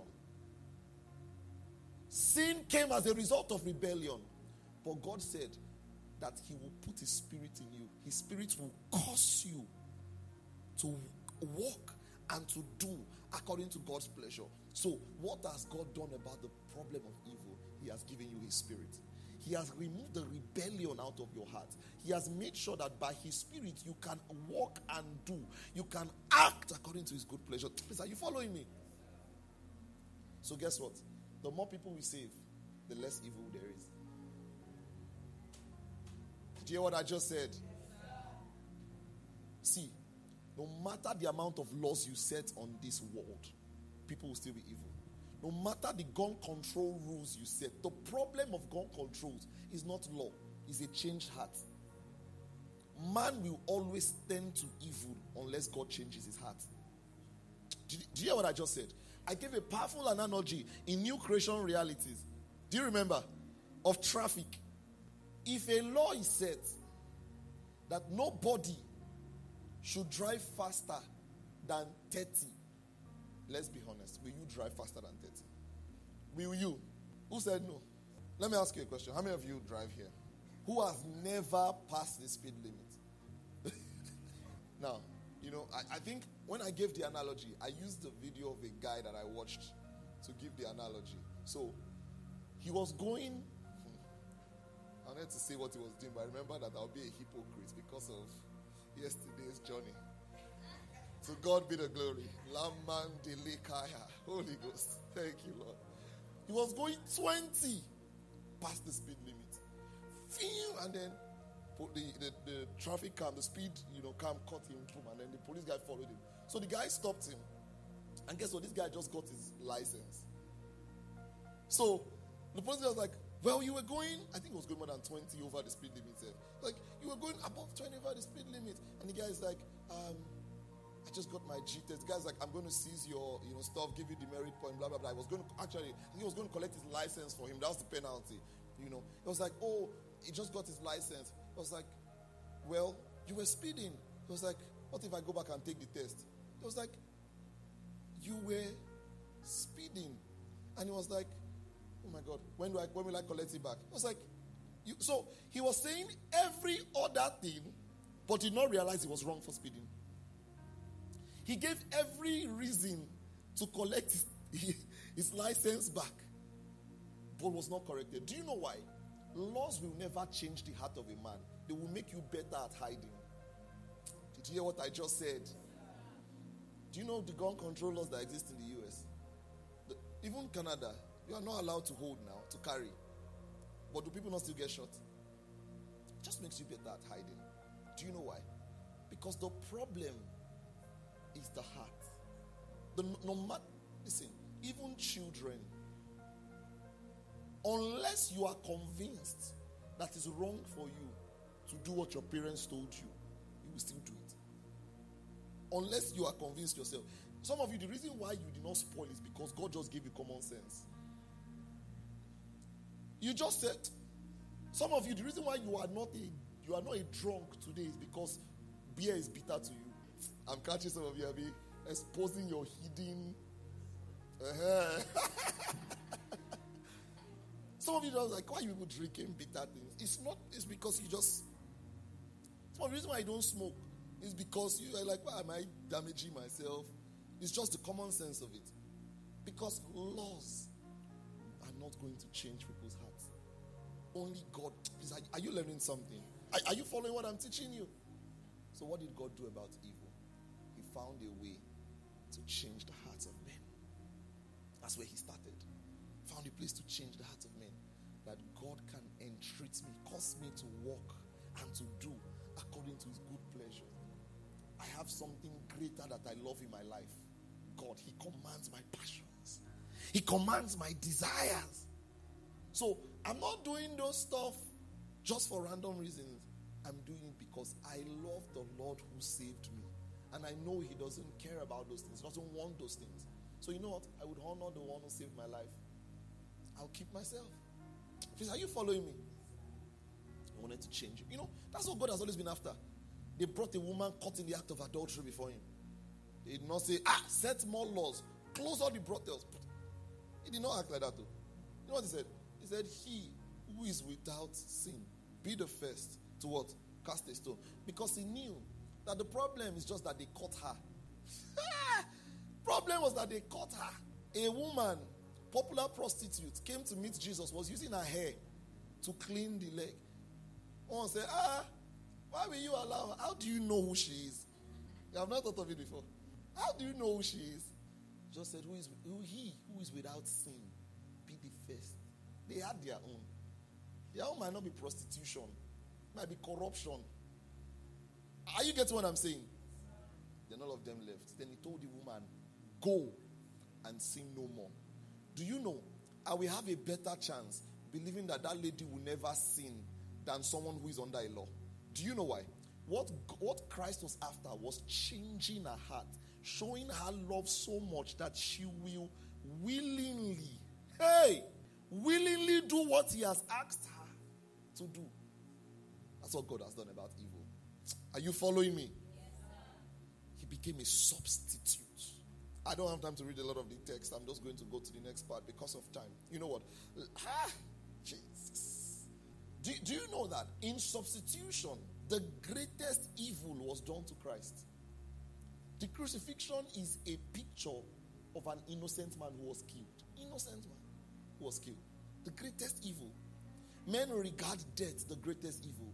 S2: Sin came as a result of rebellion. But God said that he will put his spirit in you. His spirit will cause you to walk and to do according to God's pleasure. So what has God done about the problem of evil? He has given you his spirit. He has removed the rebellion out of your heart. He has made sure that by his spirit you can walk and do. You can act according to his good pleasure. Please, are you following me? So guess what? The more people we save, the less evil there is. Did you hear what I just said? See, no matter the amount of laws you set on this world, people will still be evil. No matter the gun control rules you set, the problem of gun controls is not law, it's a changed heart. Man will always tend to evil unless God changes his heart. Did, did you hear what I just said? I gave a powerful analogy in New Creation Realities. Do you remember? Of traffic. If a law is set that nobody should drive faster than thirty, let's be honest, will you drive faster than thirty? Will you? Who said no? Let me ask you a question. How many of you drive here? Who has never passed the speed limit? Now, you know, I, I think when I gave the analogy, I used the video of a guy that I watched to give the analogy. So, he was going, I wanted to say what he was doing, but I remember that I'll be a hypocrite because of yesterday's journey. To God be the glory. Laman Delikaya. Holy Ghost. Thank you, Lord. He was going twenty past the speed limit. Phew, and then the, the, the traffic cam, the speed, you know, cam caught him, and then the police guy followed him. So the guy stopped him. And guess what? This guy just got his license. So the police guy was like, well, you were going, I think it was going more than twenty over the speed limit. Like, you were going above twenty over the speed limit. And the guy's like, um, I just got my G test. The guy's like, I'm going to seize your, you know, stuff, give you demerit point, blah, blah, blah. I was going to, actually, he was going to collect his license for him. That was the penalty, you know. It was like, oh, he just got his license. It was like, well, you were speeding. It was like, what if I go back and take the test? It was like, you were speeding. And he was like, oh my God, when do I, when will I collect it back? It was like, you, so he was saying every other thing, but did not realize he was wrong for speeding. He gave every reason to collect his, his license back, but was not corrected. Do you know why? Laws will never change the heart of a man. They will make you better at hiding. Did you hear what I just said? Do you know the gun control laws that exist in the U S? The, even Canada, you are not allowed to hold now, to carry. But do people not still get shot? It just makes you better at hiding. Do you know why? Because the problem is the heart. The no matter, listen, even children, unless you are convinced that it's wrong for you to do what your parents told you, you will still do it. Unless you are convinced yourself. Some of you, the reason why you did not spoil is because God just gave you common sense. You just said, some of you, the reason why you are not a you are not a drunk today is because beer is bitter to you. I'm catching some of you, Abi, exposing your hidden. Uh-huh. Some of you just like, why are you people drinking bitter things? It's not, it's because you just, some of the reason why I don't smoke is because you are like, why am I damaging myself? It's just the common sense of it. Because laws are not going to change people's hearts. Only God. Please, are, are you learning something? Are, are you following what I'm teaching you? So what did God do about evil? He found a way to change the hearts of men. That's where he started. Found a place to change the hearts of men. That God can entreat me, cause me to walk and to do according to his good pleasure. I have something greater that I love in my life. God, he commands my passions. He commands my desires. So I'm not doing those stuff just for random reasons. I'm doing it because I love the Lord who saved me. And I know he doesn't care about those things. He doesn't want those things. So you know what? I would honor the one who saved my life. I'll keep myself. Please, are you following me? I wanted to change it. You know, that's what God has always been after. They brought a woman caught in the act of adultery before him. They did not say, ah, set more laws. Close all the brothels. He did not act like that though. You know what he said? He said, he who is without sin, be the first to what? Cast a stone. Because he knew that the problem is just that they caught her. Problem was that they caught her. A woman, popular prostitute, came to meet Jesus, was using her hair to clean the leg. One said, ah, why will you allow her? How do you know who she is? You have not thought of it before. How do you know who she is? Just said, who is who he who is without sin, be the first. They had their own. Their own might not be prostitution. It might be corruption. Are you getting what I'm saying? Then all of them left. Then he told the woman, go and sin no more. Do you know, I will have a better chance believing that that lady will never sin than someone who is under a law. Do you know why? What, what Christ was after was changing her heart, showing her love so much that she will willingly, hey, willingly do what he has asked her to do. That's what God has done about evil. Are you following me? He became a substitute. I don't have time to read a lot of the text. I'm just going to go to the next part because of time. You know what? Ah, Jesus. Do, do you know that in substitution, the greatest evil was done to Christ? The crucifixion is a picture of an innocent man who was killed. Innocent man who was killed. The greatest evil. Men regard death the greatest evil.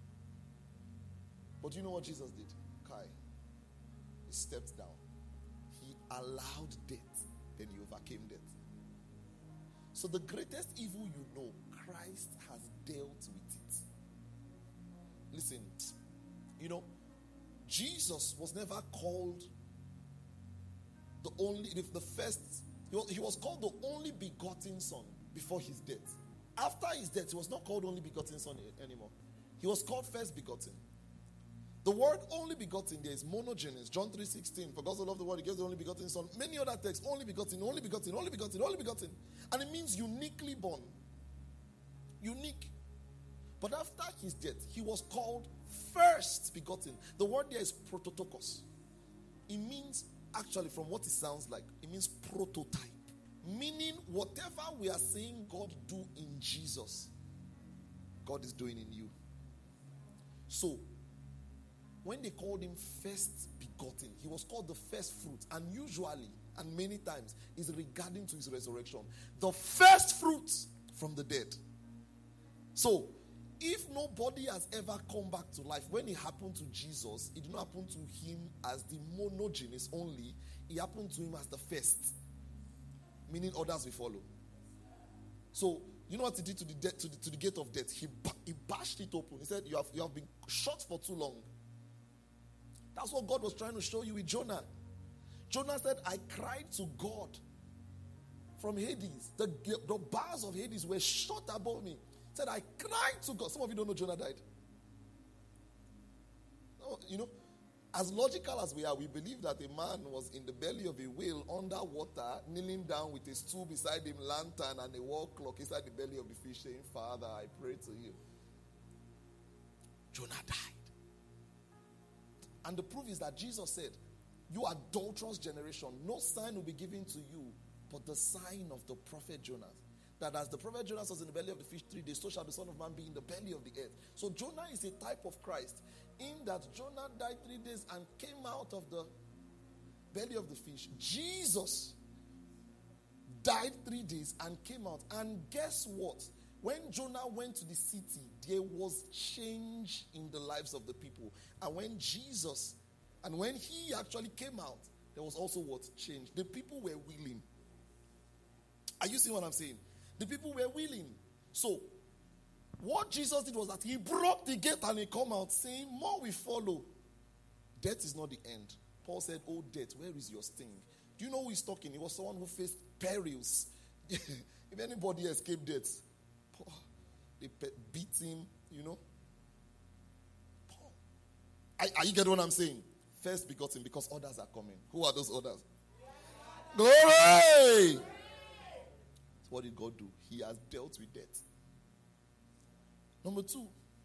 S2: But you know what Jesus did? Kai. He stepped down. He allowed death. Then he overcame death. So the greatest evil you know, Christ has dealt with it. Listen, you know, Jesus was never called the only, if the first, he was called the only begotten son before his death. After his death, he was not called only begotten son anymore. He was called first begotten. The word only begotten there is monogenes. John three sixteen. For God so loved the world, he gave the only begotten son. Many other texts, only begotten, only begotten, only begotten, only begotten. And it means uniquely born. Unique. But after his death, he was called first begotten. The word there is prototokos. It means, actually, from what it sounds like, it means prototype. Meaning, whatever we are saying God do in Jesus, God is doing in you. So, when they called him first begotten, he was called the first fruit. And usually, and many times, is regarding to his resurrection. The first fruit from the dead. So, if nobody has ever come back to life, when it happened to Jesus, it did not happen to him as the monogenes only. It happened to him as the first. Meaning others will follow. So, you know what he did to the, de- to the, to the gate of death? He, ba- he bashed it open. He said, you have, you have been shut for too long. That's what God was trying to show you with Jonah. Jonah said, I cried to God from Hades. The, the bars of Hades were shut above me. He said, I cried to God. Some of you don't know Jonah died. No, you know, as logical as we are, we believe that a man was in the belly of a whale underwater, kneeling down with a stool beside him, lantern, and a wall clock inside the belly of the fish, saying, Father, I pray to you. Jonah died. And the proof is that Jesus said, you adulterous generation, no sign will be given to you but the sign of the prophet Jonah. That as the prophet Jonah was in the belly of the fish three days, so shall the Son of Man be in the belly of the earth. So Jonah is a type of Christ, in that Jonah died three days and came out of the belly of the fish. Jesus died three days and came out. And guess what? When Jonah went to the city, there was change in the lives of the people. And when Jesus, and when he actually came out, there was also what? Change. The people were willing. Are you seeing what I'm saying? The people were willing. So, what Jesus did was that he broke the gate and he come out saying, more will follow. Death is not the end. Paul said, oh death, where is your sting? Do you know who he's talking? He was someone who faced perils. If anybody escaped death, they beat him, you know. Are, are you getting what I'm saying? First begotten, because others are coming. Who are those others? Glory! What did God do? He has dealt with death. Number two,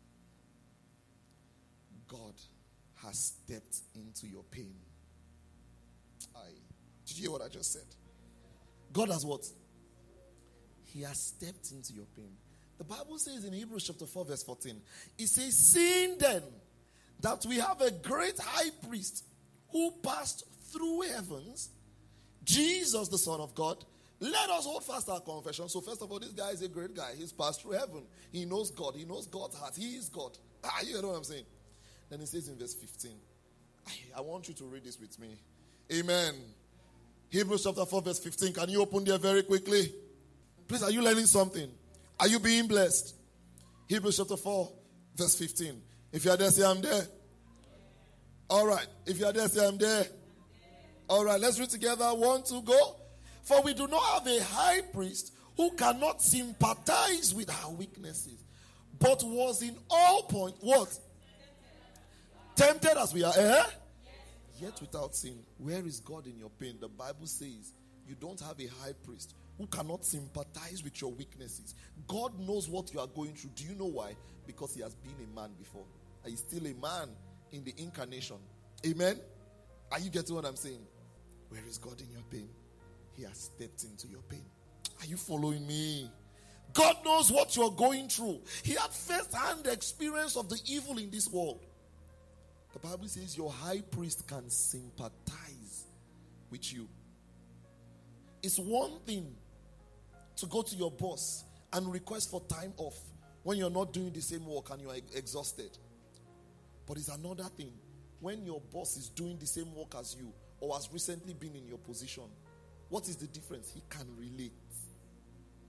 S2: God has stepped into your pain. I, did you hear what I just said? God has what? He has stepped into your pain. The Bible says in Hebrews chapter four verse fourteen, it says, seeing then that we have a great high priest who passed through heavens, Jesus the Son of God, let us hold fast our confession. So first of all, this guy is a great guy. He's passed through heaven. He knows God. He knows God's heart. He is God. Ah, you know what I'm saying? Then he says in verse fifteen, I, I want you to read this with me. Amen. Hebrews chapter four verse fifteen. Can you open there very quickly? Please, are you learning something? Are you being blessed? Hebrews chapter four verse fifteen. If you are there, say I'm there. All right. If you are there, say I'm there. All right. Let's read together. One, two, go. For we do not have a high priest who cannot sympathize with our weaknesses, but was in all points, what? Tempted as we are, eh? Yet without sin. Where is God in your pain? The Bible says you don't have a high priest who cannot sympathize with your weaknesses. God knows what you are going through. Do you know why? Because he has been a man before. And he's still a man in the incarnation. Amen? Are you getting what I'm saying? Where is God in your pain? He has stepped into your pain. Are you following me? God knows what you're going through. He had first-hand experience of the evil in this world. The Bible says your high priest can sympathize with you. It's one thing to go to your boss and request for time off when you're not doing the same work and you're exhausted. But it's another thing when your boss is doing the same work as you or has recently been in your position. What is the difference? He can relate.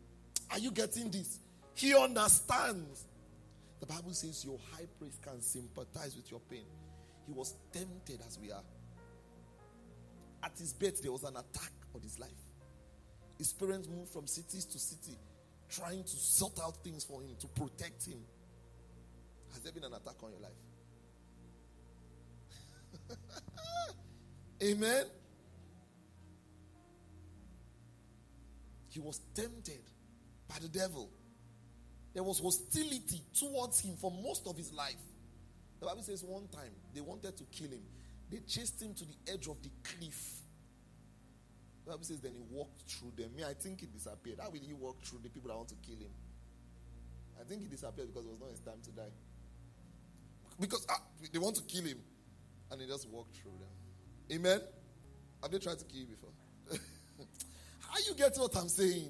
S2: Are you getting this? He understands. The Bible says your high priest can sympathize with your pain. He was tempted as we are. At his birth, there was an attack on his life. His parents moved from cities to city, trying to sort out things for him, to protect him. Has there been an attack on your life? Amen. He was tempted by the devil. There was hostility towards him for most of his life. The Bible says one time they wanted to kill him. They chased him to the edge of the cliff. The Bible says then he walked through them. Me, I think he disappeared. How will he walk through the people that want to kill him? I think he disappeared because it was not his time to die. Because ah, they want to kill him. And he just walked through them. Amen? Have they tried to kill you before? How you get what I'm saying?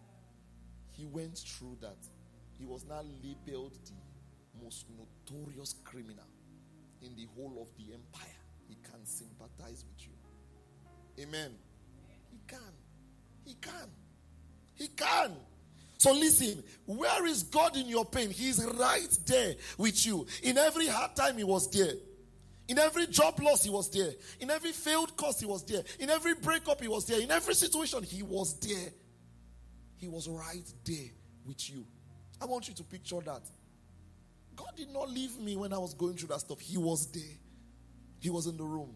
S2: He went through that. He was now labeled the most notorious criminal in the whole of the empire. He can sympathize with you. Amen. He can. He can. He can. So listen, where is God in your pain? He's right there with you. In every hard time, he was there. In every job loss, he was there. In every failed course, he was there. In every breakup, he was there. In every situation, he was there. He was right there with you. I want you to picture that. God did not leave me when I was going through that stuff. He was there. He was in the room.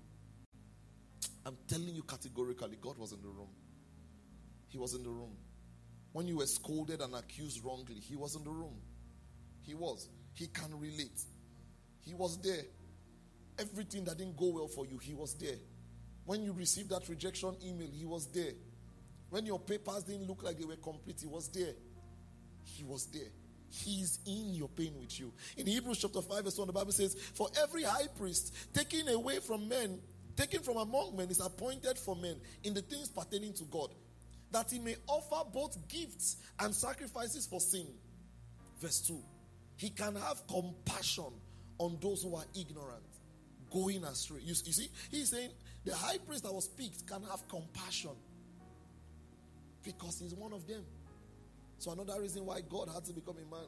S2: I'm telling you categorically, God was in the room. He was in the room. When you were scolded and accused wrongly, he was in the room. He was. He can relate. He was there. Everything that didn't go well for you, he was there. When you received that rejection email, he was there. When your papers didn't look like they were complete, he was there. He was there. He's in your pain with you. In Hebrews chapter five verse one, the Bible says, for every high priest taken away from men, taken from among men, is appointed for men in the things pertaining to God, that he may offer both gifts and sacrifices for sin. Verse two, he can have compassion on those who are ignorant, going astray. You, you see, he's saying the high priest that was picked can have compassion because he's one of them. So another reason why God had to become a man,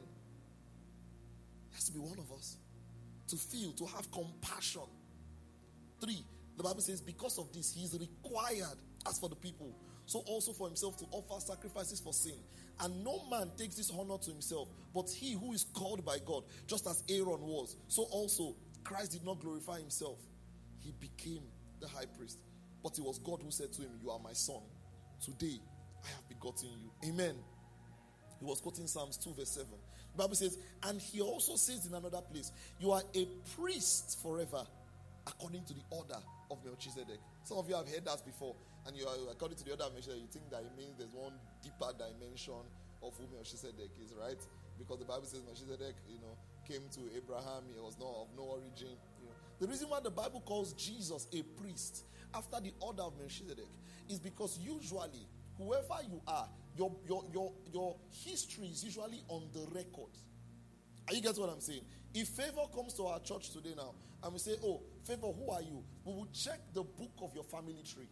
S2: he has to be one of us. To feel, to have compassion. Three, the Bible says because of this, he is required, as for the people, so also for himself to offer sacrifices for sin. And no man takes this honor to himself, but he who is called by God, just as Aaron was. So also, Christ did not glorify himself. He became the high priest. But it was God who said to him, you are my son. Today, I have begotten you. Amen. He was quoting Psalms two verse seven. The Bible says, and he also says in another place, you are a priest forever, according to the order of Melchizedek. Some of you have heard that before, and you are, according to the order of Melchizedek, you think that it means there's one deeper dimension of who Melchizedek is, right? Because the Bible says Melchizedek, you know, came to Abraham, he was not of no origin. You know. The reason why the Bible calls Jesus a priest after the order of Melchizedek is because usually, whoever you are, your, your, your, your history is usually on the record. Are you getting what I'm saying? If Favor comes to our church today now, and we say, oh, Favor, who are you? We will check the book of your family tree.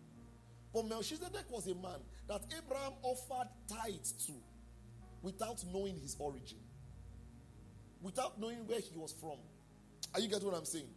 S2: But Melchizedek was a man that Abraham offered tithes to without knowing his origin. Without knowing where he was from. Are you getting what I'm saying?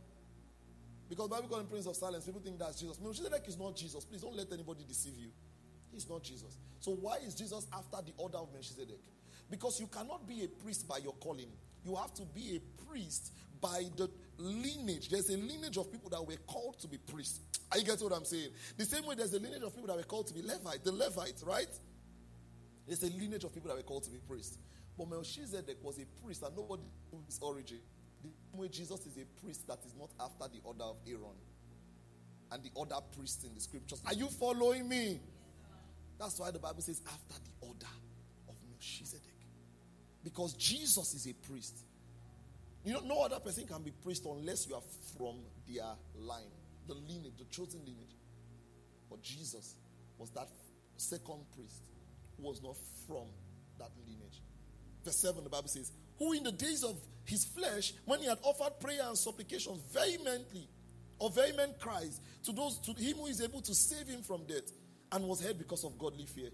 S2: Because the Bible calls him Prince of Silence. People think that's Jesus. Melchizedek is not Jesus. Please don't let anybody deceive you. He's not Jesus. So why is Jesus after the order of Melchizedek? Because you cannot be a priest by your calling. You have to be a priest by the lineage. There's a lineage of people that were called to be priests. Are you getting what I'm saying? The same way there's a lineage of people that were called to be Levite. The Levites, right? There's a lineage of people that were called to be priests. But Melchizedek was a priest and nobody knew his origin. The same way Jesus is a priest that is not after the order of Aaron and the other priests in the scriptures. Are you following me? That's why the Bible says after the order of Melchizedek. Because Jesus is a priest. You know, no other person can be priest unless you are from their line. The lineage, the chosen lineage. But Jesus was that second priest who was not from that lineage. Verse seven, the Bible says, who in the days of his flesh, when he had offered prayer and supplication vehemently, or vehement cries to those, to him who is able to save him from death, and was heard because of godly fear.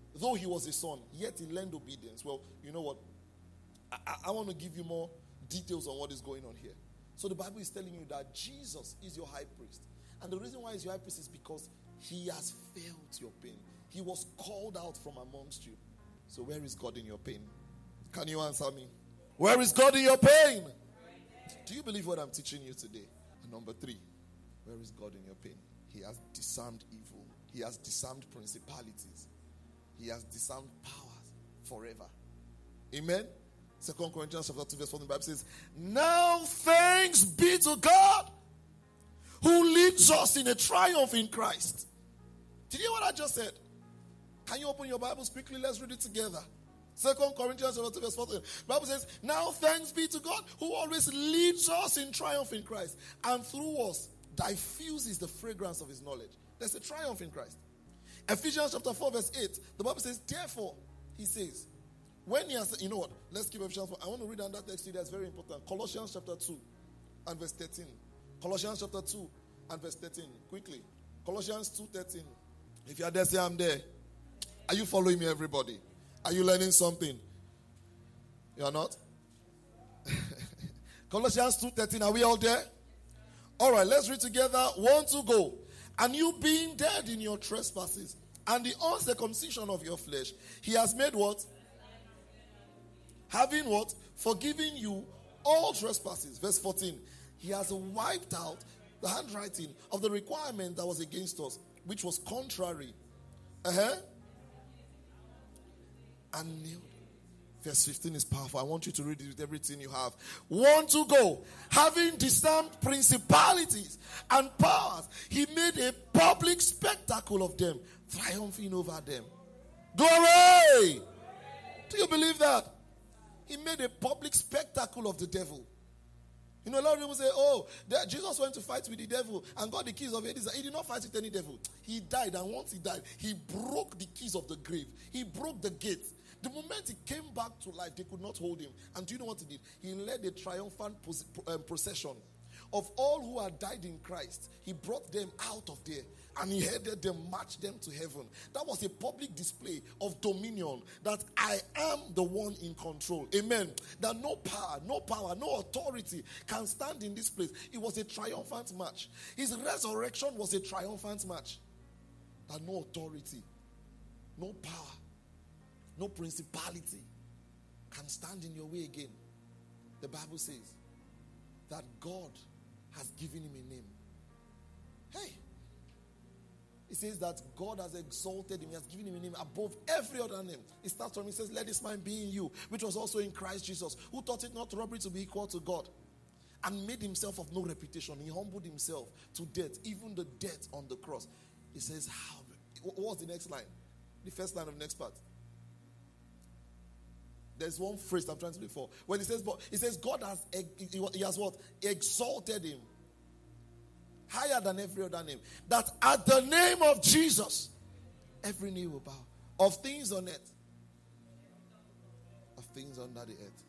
S2: though he was a son, yet he learned obedience. Well, you know what? I, I, I want to give you more details on what is going on here. So the Bible is telling you that Jesus is your high priest. And the reason why he's your high priest is because he has felt your pain. He was called out from amongst you. So where is God in your pain? Can you answer me? Where is God in your pain? Do you believe what I'm teaching you today? And number three, where is God in your pain? He has disarmed evil. He has disarmed principalities. He has disarmed powers forever. Amen? Second Corinthians chapter two verse four, the Bible says, now thanks be to God who leads us in a triumph in Christ. Did you hear what I just said? Can you open your Bibles quickly? Let's read it together. Second Corinthians chapter two verse four. The Bible says, now thanks be to God who always leads us in triumph in Christ, and through us diffuses the fragrance of his knowledge. There's a triumph in Christ. Ephesians chapter four verse eight, the Bible says, therefore, he says, when he has, you know what, let's keep Ephesians four. I want to read on that text to you, that's very important. Colossians chapter two and verse thirteen. Colossians chapter two and verse thirteen. Quickly. Colossians two thirteen. If you are there, say I'm there. Are you following me, everybody? Are you learning something? You are not? Colossians two thirteen. Are we all there? All right, let's read together. One, two, go. And you being dead in your trespasses and the uncircumcision of your flesh, he has made what? Having what? Forgiven you all trespasses. Verse fourteen. He has wiped out the handwriting of the requirement that was against us, which was contrary. Uh-huh. And nailed. Verse fifteen is powerful. I want you to read it with everything you have. One to go. Having disarmed principalities and powers, he made a public spectacle of them, triumphing over them. Glory! Do you believe that? He made a public spectacle of the devil. You know, a lot of people say, oh, that Jesus went to fight with the devil and got the keys of Hades. He did not fight with any devil. He died, and once he died, he broke the keys of the grave. He broke the gate. The moment he came back to life, they could not hold him. And do you know what he did? He led a triumphant procession of all who had died in Christ. He brought them out of there, and he headed them, marched them to heaven. That was a public display of dominion, that I am the one in control. Amen. That no power, no power, no authority can stand in this place. It was a triumphant march. His resurrection was a triumphant march. That no authority, no power, no principality can stand in your way again. The Bible says that God has given him a name. Hey. It says that God has exalted him. He has given him a name above every other name. It starts from, it says, let this mind be in you, which was also in Christ Jesus, who thought it not robbery to be equal to God, and made himself of no reputation. He humbled himself to death, even the death on the cross. It says, how? What was the next line? The first line of the next part. There's one phrase I'm trying to look for. When it says, but it says God has, he has what? Exalted him higher than every other name. That at the name of Jesus, every knee will bow. Of things on earth, of things under the earth.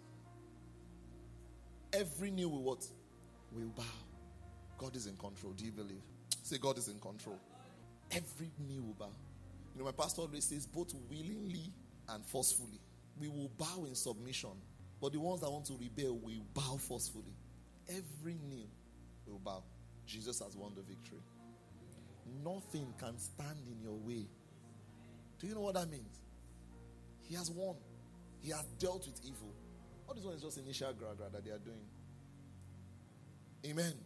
S2: Every knee will what? Will bow. God is in control. Do you believe? Say, God is in control. Every knee will bow. You know, my pastor always says, both willingly and forcefully. We will bow in submission, but the ones that want to rebel will bow forcefully. Every knee will bow. Jesus has won the victory. Nothing can stand in your way. Do you know what that means? He has won. He has dealt with evil. All this one is just initial gra-gra that they are doing. Amen.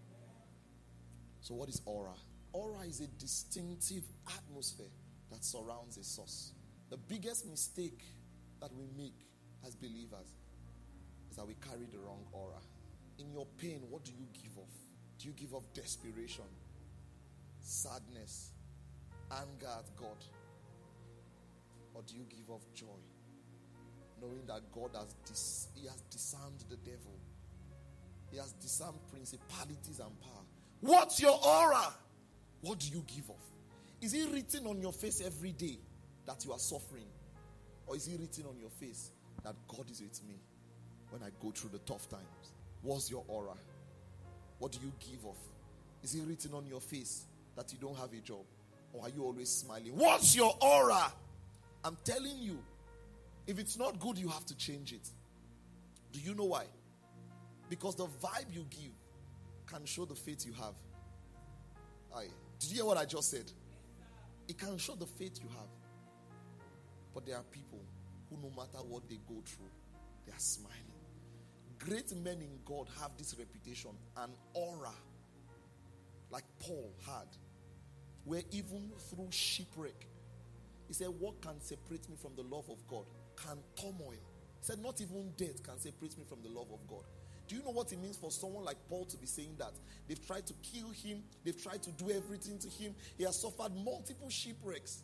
S2: So what is aura? Aura is a distinctive atmosphere that surrounds a source. The biggest mistake that we make as believers is that we carry the wrong aura. In your pain, what do you give off? Do you give off desperation, sadness, anger at God? Or do you give off joy, knowing that God has dis- he has disarmed the devil? He has disarmed principalities and power. What's your aura? What do you give off? Is it written on your face every day that you are suffering? Or is it written on your face that God is with me when I go through the tough times? What's your aura? What do you give off? Is it written on your face that you don't have a job? Or are you always smiling? What's your aura? I'm telling you, if it's not good, you have to change it. Do you know why? Because the vibe you give can show the faith you have. Aye. Did you hear what I just said? It can show the faith you have. But there are people who, no matter what they go through, they are smiling. Great men in God have this reputation, an aura, like Paul had, where even through shipwreck, he said, what can separate me from the love of God? Can turmoil. He said, not even death can separate me from the love of God. Do you know what it means for someone like Paul to be saying that? They've tried to kill him. They've tried to do everything to him. He has suffered multiple shipwrecks.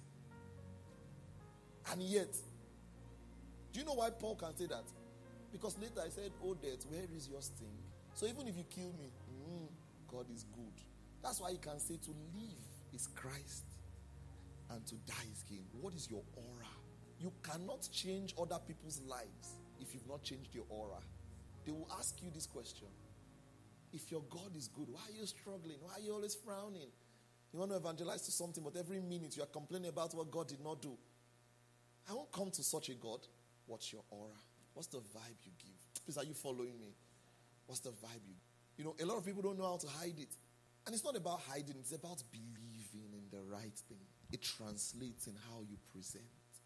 S2: And yet, do you know why Paul can say that? Because later I said, oh death, where is your sting? So even if you kill me, mm, God is good. That's why he can say to live is Christ and to die is gain. What is your aura? You cannot change other people's lives if you've not changed your aura. They will ask you this question. If your God is good, why are you struggling? Why are you always frowning? You want to evangelize to something, but every minute you are complaining about what God did not do. I won't come to such a God. What's your aura? What's the vibe you give? Please, are you following me? What's the vibe you give? You know, a lot of people don't know how to hide it. And it's not about hiding. It's about believing in the right thing. It translates in how you present.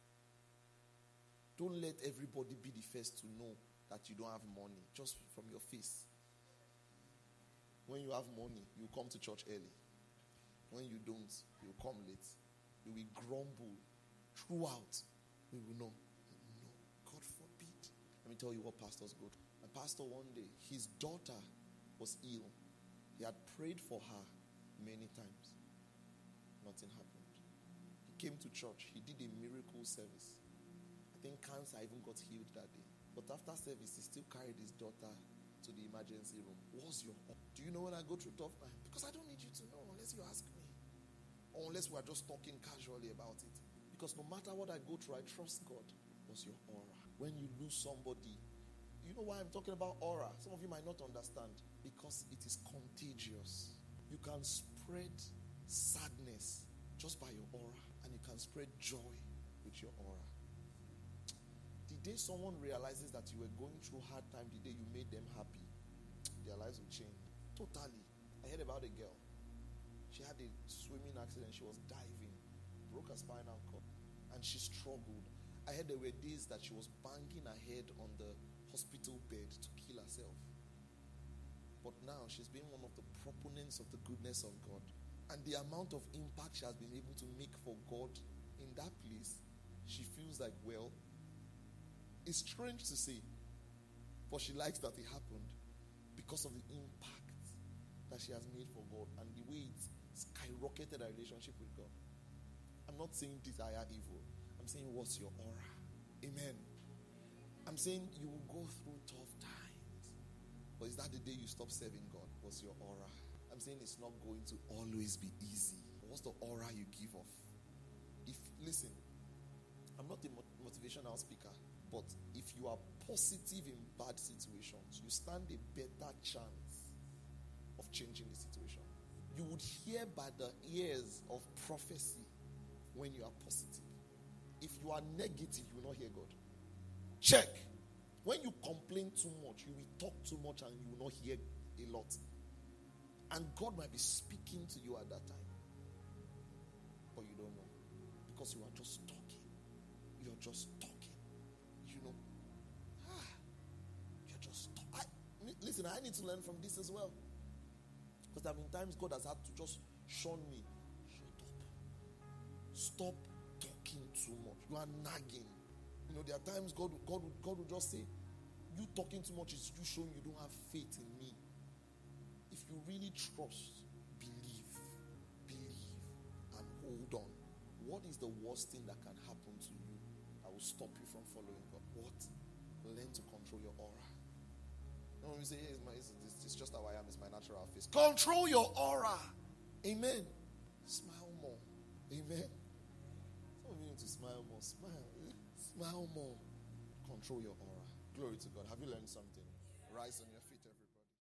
S2: Don't let everybody be the first to know that you don't have money just from your face. When you have money, you come to church early. When you don't, you come late. You will grumble throughout. We will know. No, God forbid. Let me tell you what pastors go through. My pastor one day, his daughter was ill. He had prayed for her many times. Nothing happened. He came to church. He did a miracle service. I think cancer even got healed that day. But after service, he still carried his daughter to the emergency room. What's your... Do you know when I go through tough time? Because I don't need you to know unless you ask me. Or unless we are just talking casually about it. Because no matter what I go through, I trust God. What's your aura? When you lose somebody, you know why I'm talking about aura? Some of you might not understand. Because it is contagious. You can spread sadness just by your aura. And you can spread joy with your aura. The day someone realizes that you were going through hard time, the day you made them happy, their lives will change. Totally. I heard about a girl. She had a swimming accident. She was diving. Broke her spinal cord. And she struggled. I heard there were days that she was banging her head on the hospital bed to kill herself. But now she's been one of the proponents of the goodness of God. And the amount of impact she has been able to make for God in that place, she feels like, well, it's strange to say, but she likes that it happened because of the impact that she has made for God and the way it skyrocketed her relationship with God. I'm not saying desire evil. I'm saying what's your aura. Amen. I'm saying you will go through tough times. But is that the day you stop serving God? What's your aura? I'm saying it's not going to always be easy. What's the aura you give off? If, listen, I'm not a motivational speaker. But if you are positive in bad situations, you stand a better chance of changing the situation. You would hear by the ears of prophecy when you are positive. If you are negative, you will not hear God. Check. When you complain too much, you will talk too much and you will not hear a lot. And God might be speaking to you at that time. But you don't know. Because you are just talking. You're just talking. Listen, I need to learn from this as well. Because there have been times God has had to just shun me. Shut up. Stop talking too much. You are nagging. You know, there are times God, God, God will just say, you talking too much is you showing you don't have faith in me. If you really trust, believe, believe, and hold on. What is the worst thing that can happen to you that will stop you from following God? What? Learn to control your aura. When we say, hey, it's, my, it's, it's just how I am, it's my natural face. Control your aura. Amen. Smile more. Amen. Some of you need to smile more. Smile. Smile more. Control your aura. Glory to God. Have you learned something? Rise on your feet.